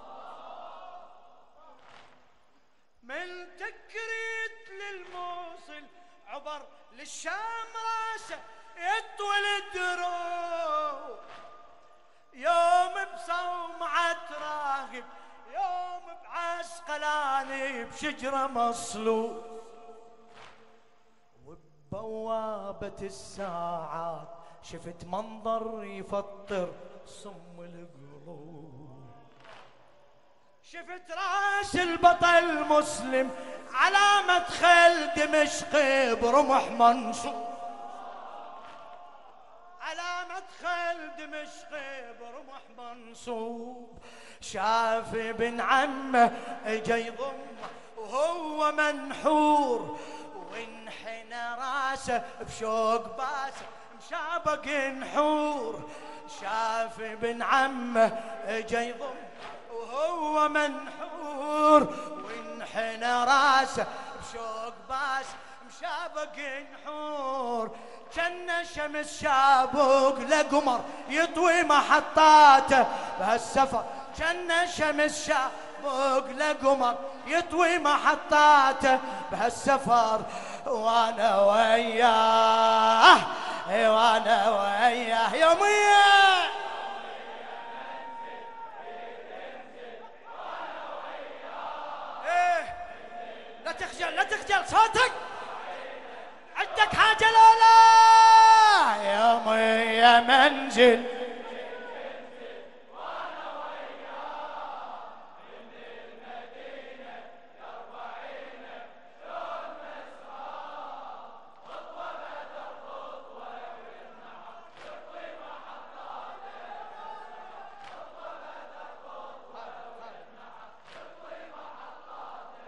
من تكريت للموصل عبر للشام راسه يطوي الدروب، يوم بصومعة راغب يوم بعسقلاني بشجرة مصلوب. وببوابة الساعات شفت منظر يفطر صم القلوب، شفت راس البطل مسلم على مدخل دمشق برمح منصوب، على مدخل دمشق برمح منصوب. شاف ابن عمه اجا يضمه وهو منحور، وانحنى راسه بشوق باسه مشابق نحور. شاف ابن عمه اجا يضمه وهو منحور، وانحنى راسه بشوق باس مشابق نحور. كان شمس شابوق لقمر يطوي محطاته بهالسفر، كان شمس شابوق لقمر يطوي محطاته بهالسفر. وانا وياه وانا وياه يا مية لا تخجل لا تخجل صوتك، عندك حاجة لا لا يا مي يا منزل. وانا وياه من المدينة لأربعين شلون مسرى، خطوة بعد خطوة والنحر يطوي محطاته، خطوة بعد خطوة والنحر يطوي محطاته.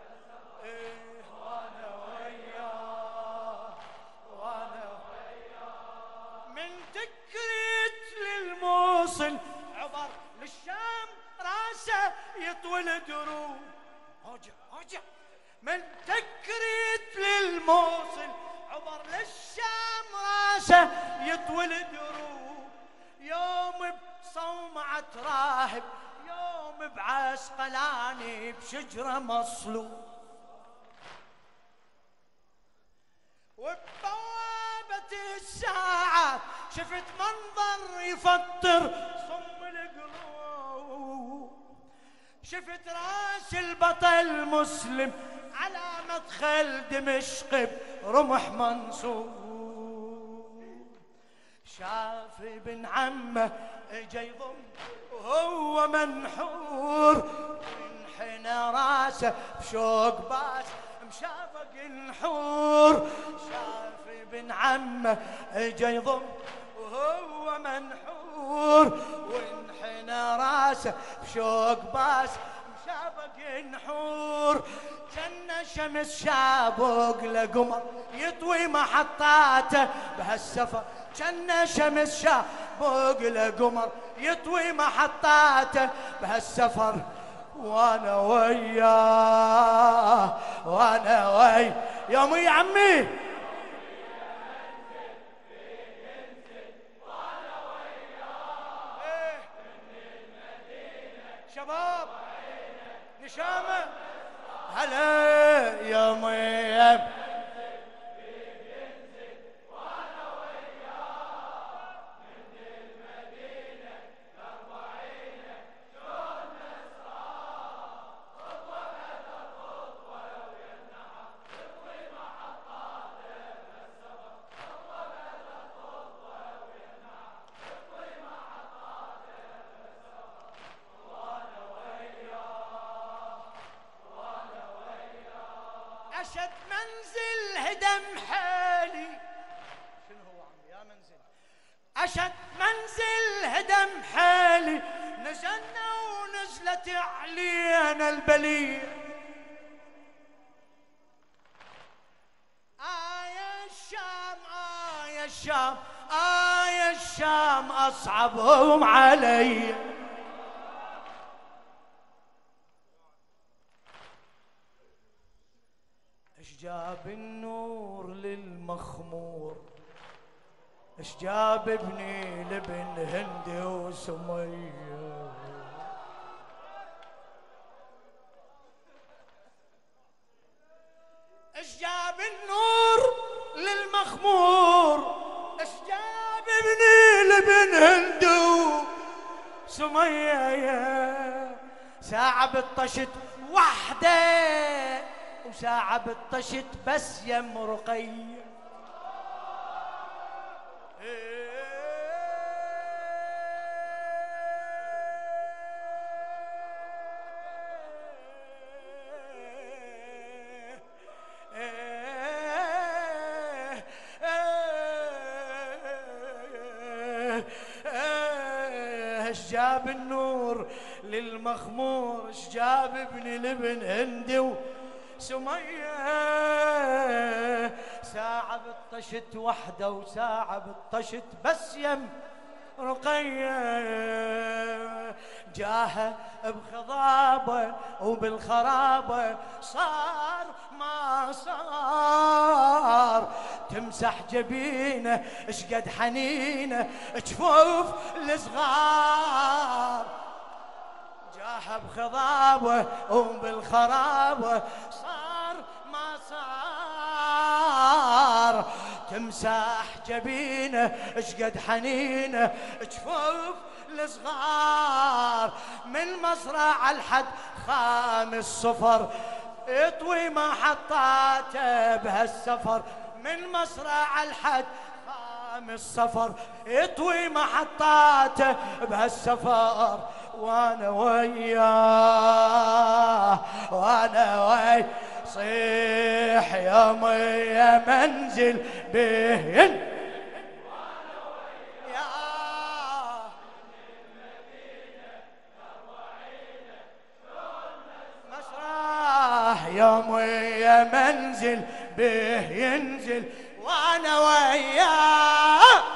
وانا وياه وانا وياه. من تكريت للموصل عبر للشام راسه يطوي الدروب. ارجع ارجع. من تكريت للموصل عبر للشام راسه يطوي الدروب، يوم بصومعة راهب يوم بعسقلاني بشجرة مصلوب. وببوابة الساعات شفت منظر يفطر صم القلوب، شفت راس البطل مسلم على مدخل دمشق برمح منصوب. شاف ابن عمه اجا يضم وهو منحور، وانحنى راسه بشوق باس مشابق النحور. شاف ابن عمه اجا يضم وهو منحور، وانحنى راسه بشوق باس مشابق النحور. كان شمس شابوق لقمر يطوي محطاته بهالسفر، كان شمس شابوق لقمر يطوي محطاته بهالسفر. وانا وياه وانا وياه يا مي عمي شباب نشامه هلا يا مي منزل هدم حالي نزلنا ونزلت علينا البلية. آه يا الشام آه يا الشام آه يا الشام أصعبهم علي. اش جاب النور للمخمور، اش جاب ابني لبن هندي وسمية. اش جاب النور للمخمور، اش جاب ابني لبن هندي وسمية. ساعة بطشت وحده وساعة بطشت بس يم رقية. اش جاب النور للمخمور، اش جاب ابني لبن هندي سمية. ساعة بطشت وحدة وساعة بطشت بس يم رقية. جاها بخضابة وبالخرابة صار ما صار. تمسح جبينه اشقد حنينه جفوف الصغار. جاها بخضابه وبالخرابه صار ما صار. تمسح جبينه اشقد حنينه جفوف الصغار. من مصرع الحد خامس صفر اطوي ما حطاته بهالسفر. من مصرع الحد خامس صفر اطوي ما حطاته بهالسفر. وانا وياه وانا وياه صيح يوم يا منزل بهن. وانا وياه مسرح يوم يا منزل به ينزل. وانا وياه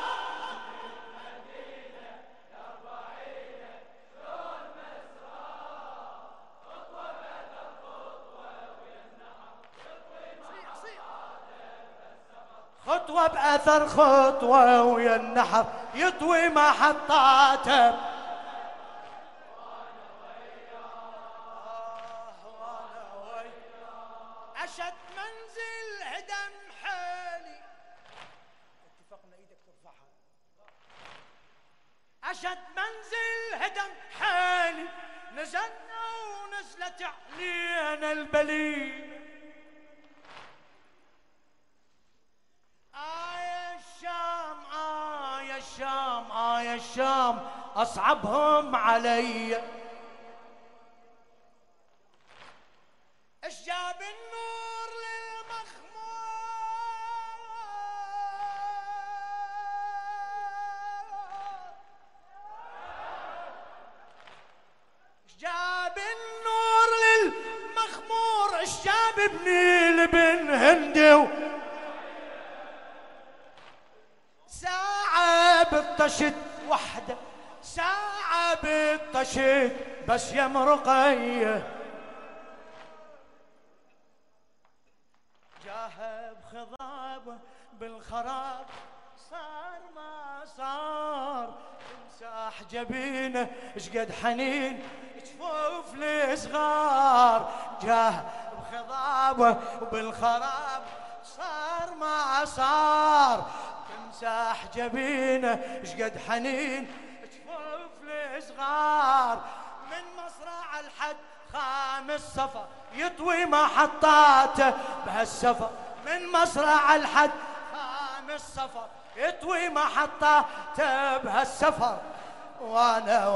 خطوة بأثر خطوة ويا النحر يطوي ما حطاته. أشد منزل هدم حالي. اتفقنا ايدك ترفعها. أشد منزل هدم حالي نزلنا ونزلت علينا البلية. آه يا الشام آه يا الشام آه يا الشام أصعبهم علي. اش جاب النور للمخمور، اش جاب النور للمخمور، اش جاب ابني لبن هندي. ساعة بطشت وحدة ساعة بطشت بس يا مرقية. جاها بخضابة بالخراب صار ما صار. تمسح جبينه اشقد حنين جفوف الصغار. جاها بخضابة وبالخراب صار ما صار. تمسح جبينه اشقد حنين جفوف الصغار. من مصرع الحد خامس صفر يطوي ما حطاته بهالسفر. من مصرع الحد خامس صفر يطوي ما حطاته بهالسفر. وانا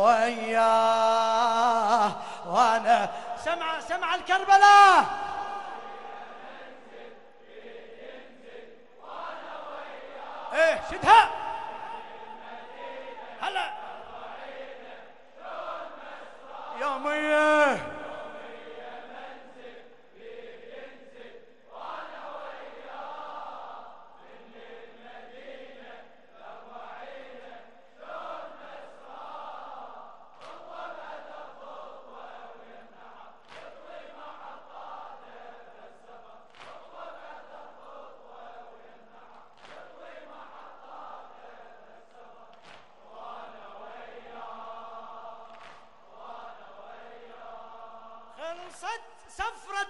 وياه وانا سمع سمع الكربلاء. ايه شدها هلا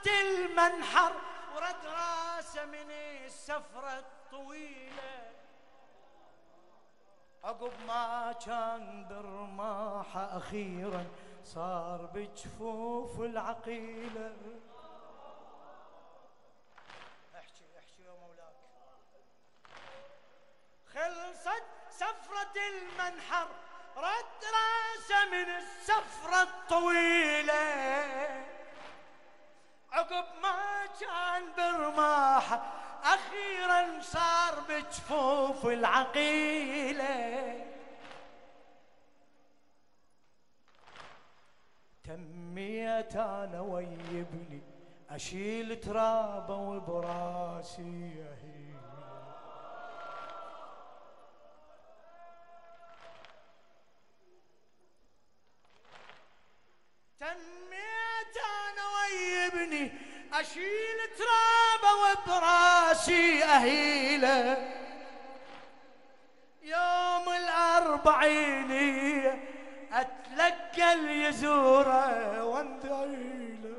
سفرة المنحر ورد راسه من السفرة الطويلة، عقب ما كان برماحه أخيرا صار بجفوف العقيلة. احكي احكي يا مولاك. خلصت سفرة المنحر رد راسه من السفرة الطويلة، عقب ما كان برماحه أخيرا صار بجفوف العقيلة. تميت أنا ويبني أشيل ترابه وبراسي أهيل، تميت أنا ويبني أشيل ترابه وبراسي أهيله، يوم الأربعين أتلقى اليزورة واندعيله.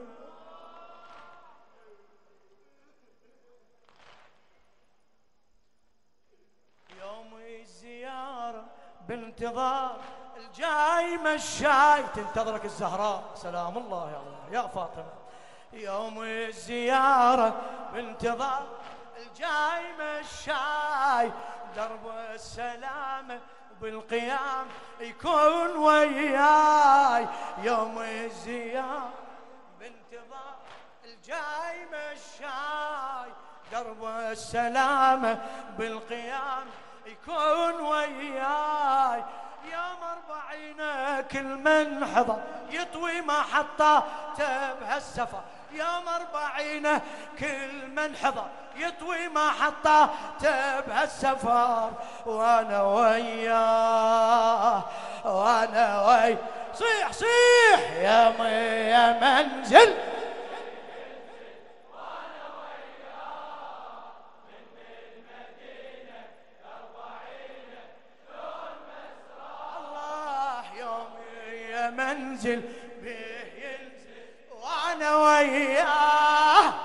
يوم الزيارة بانتظار الجاي مشاي، تنتظرك الزهراء سلام الله يا الله يا فاطمة. يوم الزيارة بانتظار الجاي مشاي، درب السلامة بالقيام يكون وياي. يوم الزيارة بانتظار الجاي مشاي، درب السلامة بالقيام يكون وياي. يوم أربعين كل من حضر يطوي محطاته بهالسفر، يوم أربعين كل من حضر يطوي محطاته بهالسفر، وانا وياه وانا وياه. صيح صيح يا يا منزل منزل به ينزل وانا وياه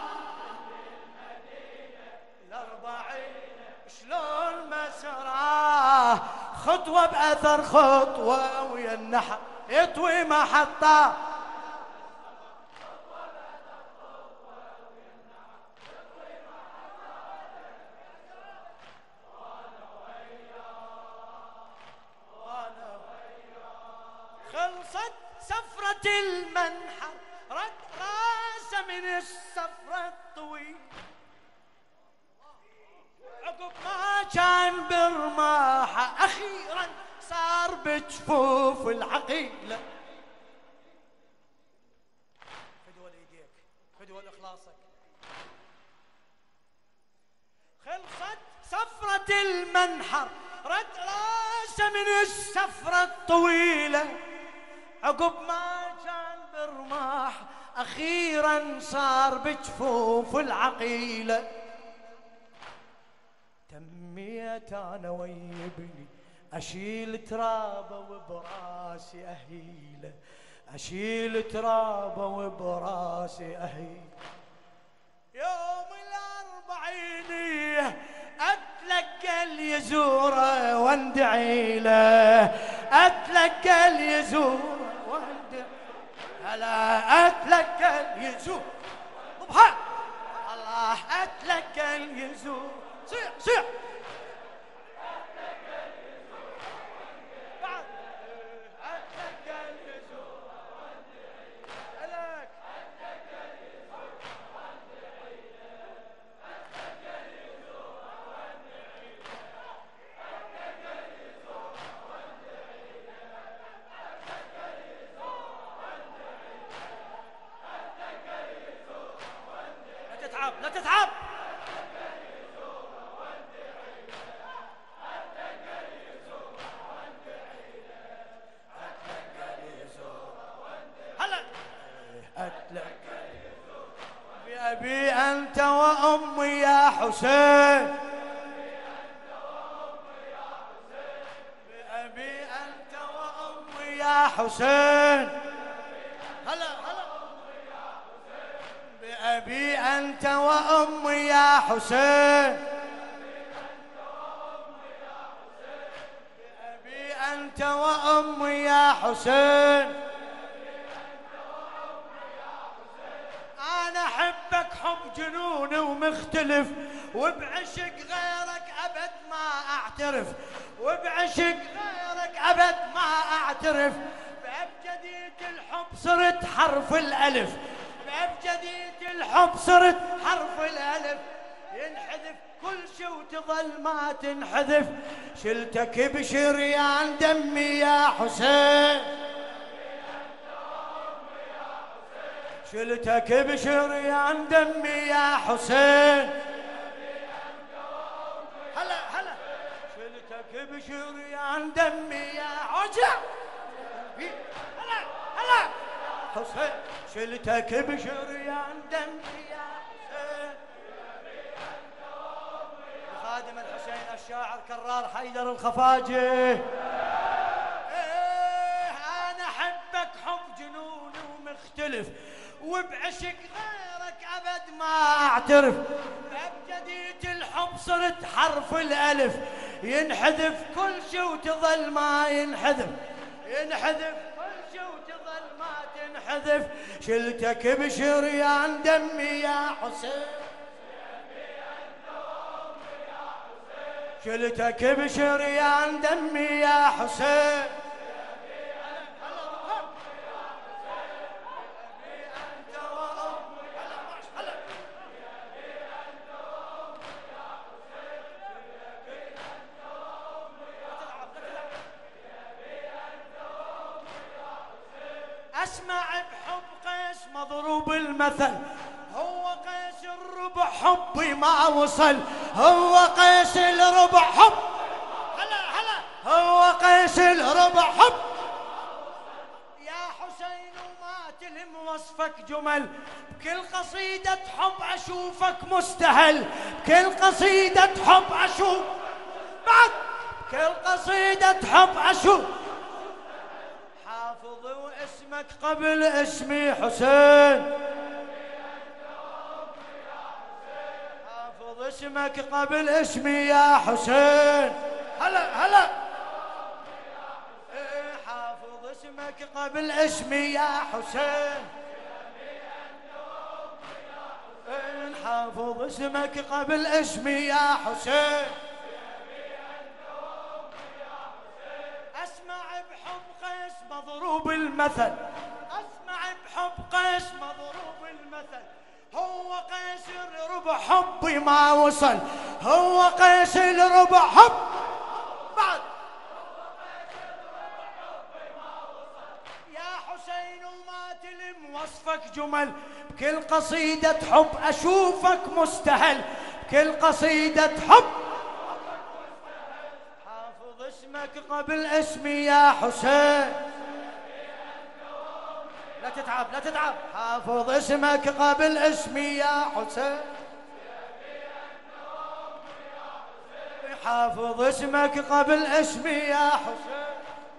الأربعين شلون مسراه، خطوة بأثر خطوة ويا النحر يطوي محطة، خلصت سفرة المنحر رد راسه من السفرة الطويلة، عقب ما كان برماحه أخيرا صار بجفوف العقيلة. فدوى ليديك فدوى لإخلاصك. خلصت سفرة المنحر رد راسه من السفرة الطويلة، عقب ما كان برماح أخيرا صار بجفوف العقيلة. تميت أنا ويبني أشيل ترابه وبراسي أهيله، أشيل ترابه وبراسي أهيله. يوم الأربعين أتلقى اليزورة واندعي له، أتلقى اليزورة واندعي هلا أتلقى اليزورة ضبها الله أتلقى اليزورة. صيح صيح أتلقى اليزورة بعد أتلقى اليزورة واندعي لك، أتلقى اليزورة واندعي لك، أتلقى اليزورة واندعي لك، أتلقى اليزورة واندعي لك، أتلقى اليزورة واندعي لك، أتلقى اليزورة واندعي لك. لا تتعب لا تتعب. بأبي أنت وأمي يا حسين، بأبي أنت وأمي يا حسين، هلا هلا بأبي أنت وأمي يا حسين، بأبي أنت وأمي يا حسين، أنا أحبك حب جنون ومختلف، وبعشق غيرك أبد ما أعترف، وبعشق غيرك أبد ما أعترف، بأبجدية الحب صرت حرف الألف، بأبجدية الحب صرت حرف الألف، ينحذف كل شي وتظل ما تنحذف، شلتك بشريان دمي يا حسين، شلتك بشريان دمي يا حسين، هلا هلا شلتك بشريان دمي يا حسين، هلا هلا حسين، شلتك بشريان دمي يا حسين. خادم الحسين الشاعر كرار حيدر الخفاجي، ايه انا احبك حب جنون ومختلف، وبعشق غيرك أبد ما أعترف، بأبجدية الحب صرت حرف الألف، ينحذف كل شي وتظل ما ينحذف، ينحذف كل شي وتظل ما تنحذف، شلتك بشريان دمي يا حسين، شلتك بشريان دمي يا حسين، اسمع بحب قيس مضروب المثل، هو قيس الربع حبي ما وصل، هو قيس الربع حب، هلا هلا هو قيس الربع حب، يا حسين وما تلم وصفك جمل، بكل قصيدة حب اشوفك مستهل، بكل قصيدة حب اشوف بعد، بكل قصيدة حب اشوف، حافظ واسمك قبل اسمي حسين، حافظ اسمك قبل اسمي يا حسين، هلا هلا ايه حافظ اسمك قبل اسمي يا حسين، ايه حافظ اسمك قبل اسمي يا حسين، اسمع بحب قيس مضروب المثل، اسمع بحب قيس مضروب المثل، هو قيس الربع حبي ما وصل، هو قيس الربع حب بعد، يا حسين وما تلم وصفك جمل، بكل قصيدة حب اشوفك مستهل، بكل قصيدة حب حافظ اسمك قبل اسمي يا حسين، لا تتعب لا تتعب، حافظ اسمك قبل اسمي يا حسين، حافظ اسمك قبل اسمي يا حسين،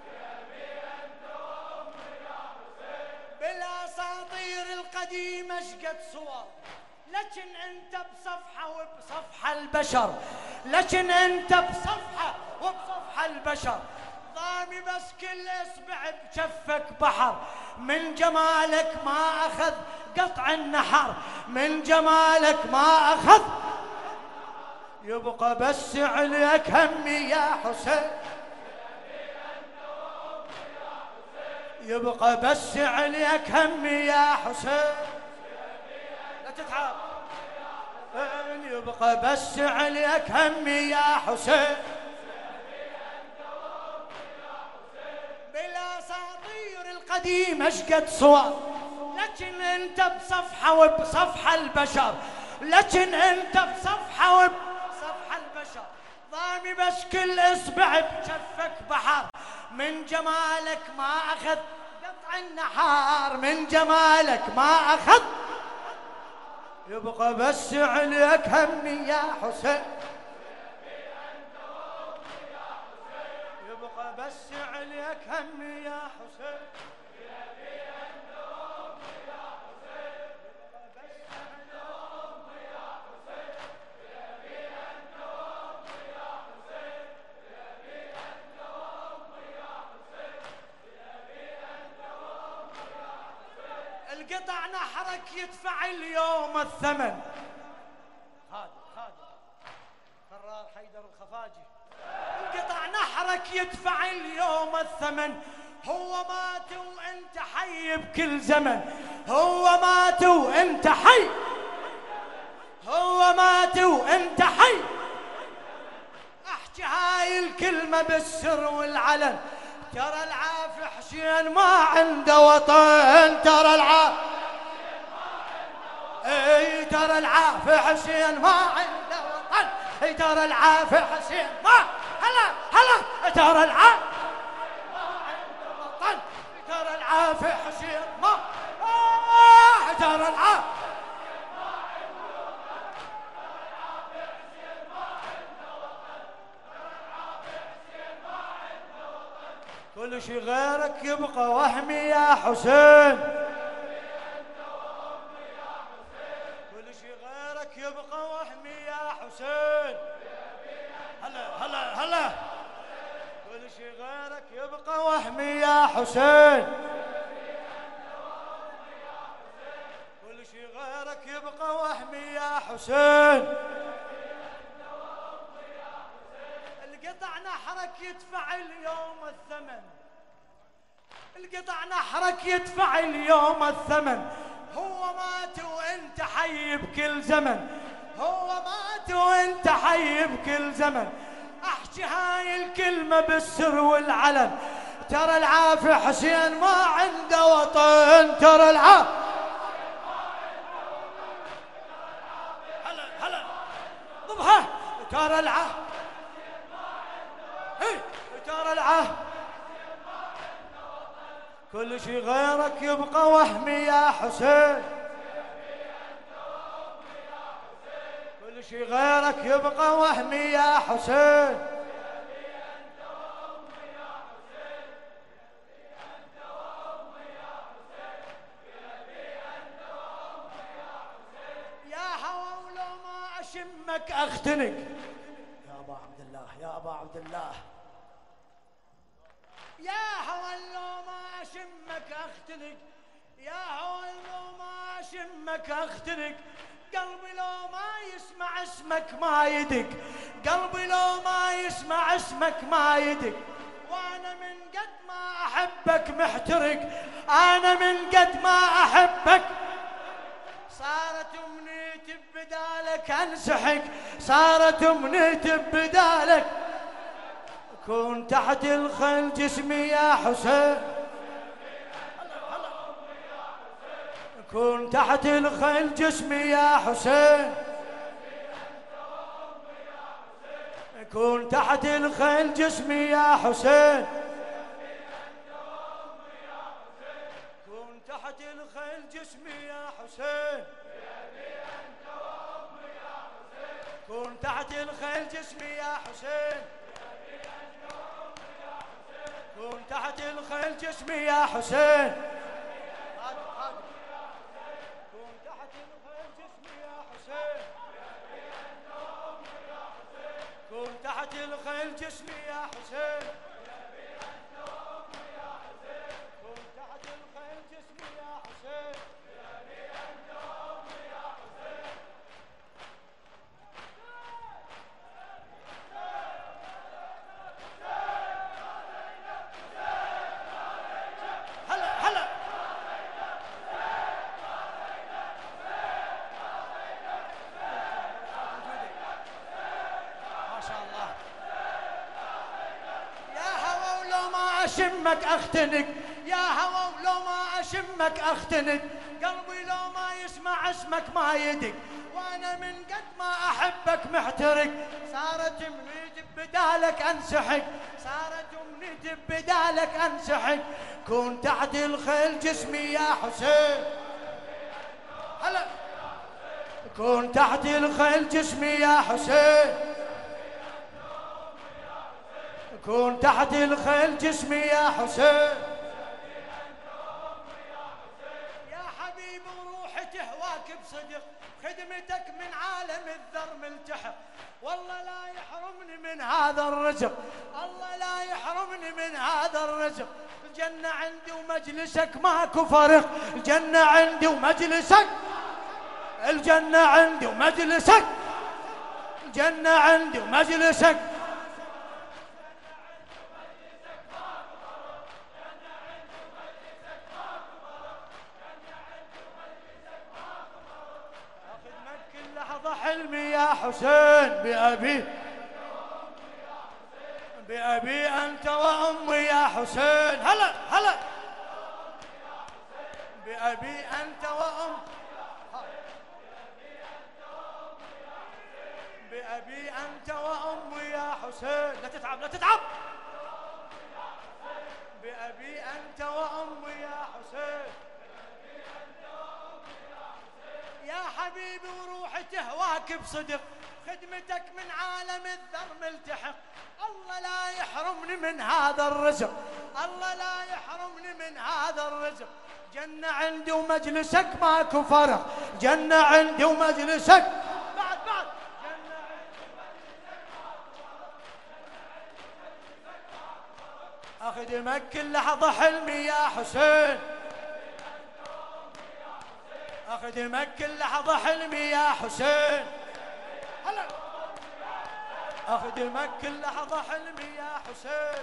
بالاساطير القديمة شقد صور، لكن انت بصفحة وبصفحة البشر، لكن انت بصفحة وبصفحة البشر، ضامي بس كل اصبع بجفك بحر، من جمالك ما اخذ قطع النحر، من جمالك ما اخذ، يبقى بس عليك همي يا حسين، يبقى بس عليك همي يا حسين، لا تتعب، يبقى بس عليك همي يا حسين، بالاساطير القديمة شقد صور، لكن انت بصفحة وبصفحة البشر، لكن انت بصفحة وبصفحة البشر، ضامي بس كل اصبع بجفك بحر، من جمالك ما اخذ قطع النحار، من جمالك ما اخذ، يبقى بس عليك همي يا حسين، يبقى بس عليك همي يا حسين، القطع نحرك يدفع اليوم الثمن. خادم خادم قرار حيدر الخفاجي. القطع نحرك يدفع اليوم الثمن، هو مات وانت حي بكل زمن، هو مات وانت حي، هو مات وانت حي. احكي هاي الكلمة بالسر والعلن، ترى العافي حسين ما عنده وطن، ترى العافي اي ترى العافي حسين ما عنده وطن، اي ترى العافي حسين ما هلا هلا ترى العافي ما عنده وطن، ترى العافي حسين ما آه ترى العافي كل شي غيرك يبقى وهمي يا حسين، كل شي غيرك يبقى وهمي يا حسين. هلا هلا هلا كل شي غيرك يبقى وهمي يا حسين، كل شي غيرك يبقى وهمي يا حسين. القطع نحرك يدفع اليوم الثمن، القطع نحرك يدفع اليوم الثمن، هو مات وانت حي بكل زمن، هو مات وانت حي بكل زمن. احكي هاي الكلمة بالسر والعلن، ترى العافي حسين ما عنده وطن، ترى العافي هلا هلا ضبها ترى العافي ترى العهد كل شي غيرك يبقى وهمي يا حسين، كل شي غيرك يبقى وهمي يا حسين. يا هوى ولو ما اشمك اختنق، يا ابا عبد الله يا ابا عبد الله، يا هوى لو ما اشمك اختنق، يا هوى لو ما اشمك اختنق، قلبي لو ما يسمع اسمك ما يدق، قلبي لو ما يسمع اسمك ما يدق. وانا من قد ما احبك محترق، انا من قد ما احبك صارت امنيتي ببدالك انسحق، صارت امنيتي ببدالك كون تحت الخيل جسمي يا حسين، كون تحت الخيل جسمي يا حسين، كون تحت الخيل جسمي يا حسين، كون تحت الخيل جسمي يا حسين، كون تحت الخيل جسمي يا حسين، كون تحت الخيل جسمي يا حسين، كون تحت الخيل جسمي يا حسين، كون تحت الخيل جسمي يا حسين، كون تحت الخيل جسمي يا حسين. اشمك اختنق، يا هوى ولو ما اشمك اختنق، قلبي لو ما يسمع اسمك ما يدق. وانا من قد ما احبك محترق، صارت امنيتي ببدالك انسحق، صارت امنيتي ببدالك انسحق. كون تحت الخيل جسمي يا حسين، هلا كون تحت الخيل جسمي يا حسين، كون تحت الخيل جسمي يا حسين. يا حبيبي وروحي تهواك بصدق، خدمتك من عالم الذر ملتحق، والله لا يحرمني من هذا الرزق، الله لا يحرمني من هذا الرزق. الجنة عندي ومجلسك ماكو فرق، الجنة عندي ومجلسك، الجنة عندي ومجلسك، الجنة عندي ومجلسك. حلمي يا حسين بأبي بأبي أنت وأمي يا حسين، هلا هلا بأبي أنت وأم بأبي أنت وأمي يا حسين. لا تتعب لا تتعب. بأبي أنت وأمي يا حسين، يا حبيبي وروحي تهواك بصدق، خدمتك من عالم الذر ملتحق، الله لا يحرمني من هذا الرزق، الله لا يحرمني من هذا الرزق. جنة عندي ومجلسك ماكو فرق، جنة عندي ومجلسك بعد بعد جنة عندي ومجلسك ماكو فرق. أخدمك كل لحظة حلمي يا حسين، أخدمك كل لحظة حلمي يا حسين، هلا أخدمك كل لحظة حلمي يا حسين.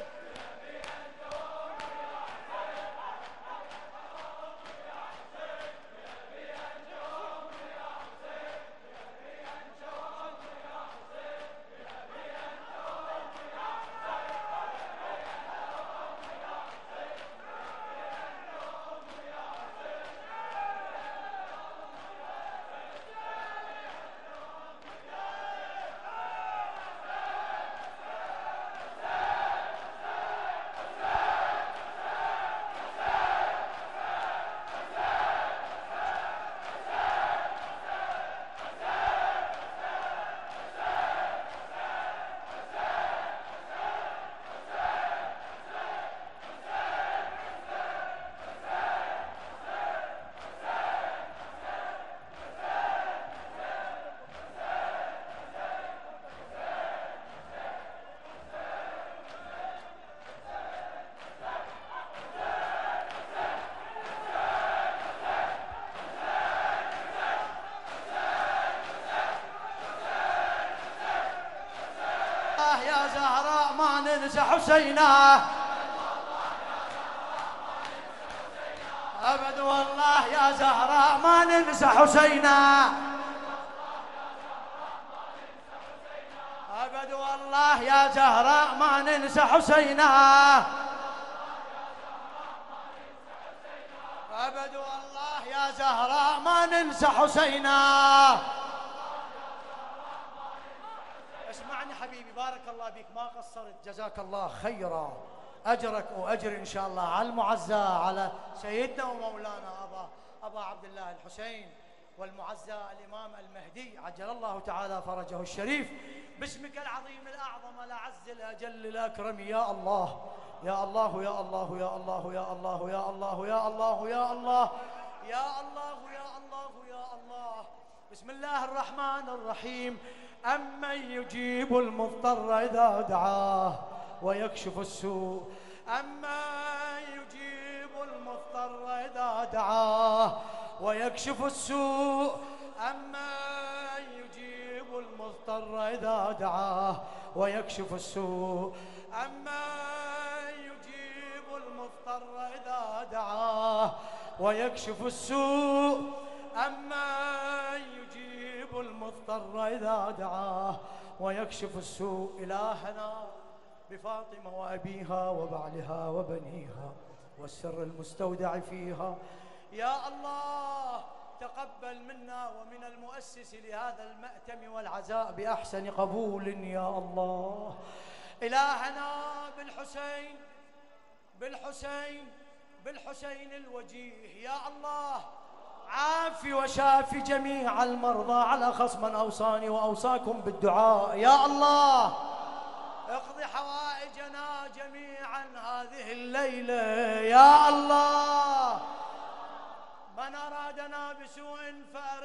يا زهراء ما ننسى حسينا، أبد والله يا زهراء ما ننسى حسينا، أبد والله يا زهراء ما ننسى حسينا، أبد والله يا زهراء ما ننسى حسينا. اسمعني حبيبي بارك الله بك، ما قصرت، جزاك الله خيرا، أجرك وأجر إن شاء الله على المعزى على سيدنا ومولانا أبا أبا عبد الله الحسين، والمعزى الإمام المهدي عجل الله تعالى فرجه الشريف، باسمك العظيم الأعظم الأعز الأجل الأكرم. يا الله يا الله يا الله يا الله يا الله يا الله يا الله يا الله يا الله يا الله يا الله. بسم الله الرحمن الرحيم. أمن يجيب المضطر إذا دعاه ويكشف السوء، أمن يجيب المضطر إذا دعاه ويكشف السوء، أمن يجيب المضطر إذا دعاه ويكشف السوء، أمن يجيب المضطر إذا دعاه ويكشف السوء، أمن يجيب المضطر إذا دعاه ويكشف السوء. إلهنا بفاطمة وأبيها وبعلها وبنيها والسر المستودع فيها، يا الله تقبل منا ومن المؤسس لهذا المأتم والعزاء بأحسن قبول يا الله. إلهنا بالحسين بالحسين بالحسين الوجيه، يا الله عافي وشافي جميع المرضى على خصم من أوصاني وأوصاكم بالدعاء، يا الله اقضي حوائجنا جميعا هذه الليلة، يا الله من أرادنا بسوء فأرد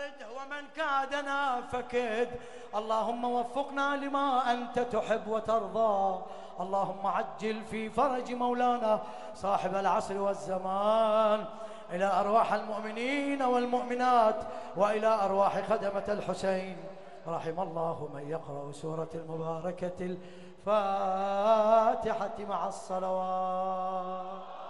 نرد ومن كادنا فكد. اللهم وفقنا لما أنت تحب وترضى. اللهم عجل في فرج مولانا صاحب العصر والزمان. إلى أرواح المؤمنين والمؤمنات وإلى أرواح خدمة الحسين. رحم الله من يقرأ سورة المباركة الفاتحة مع الصلوات.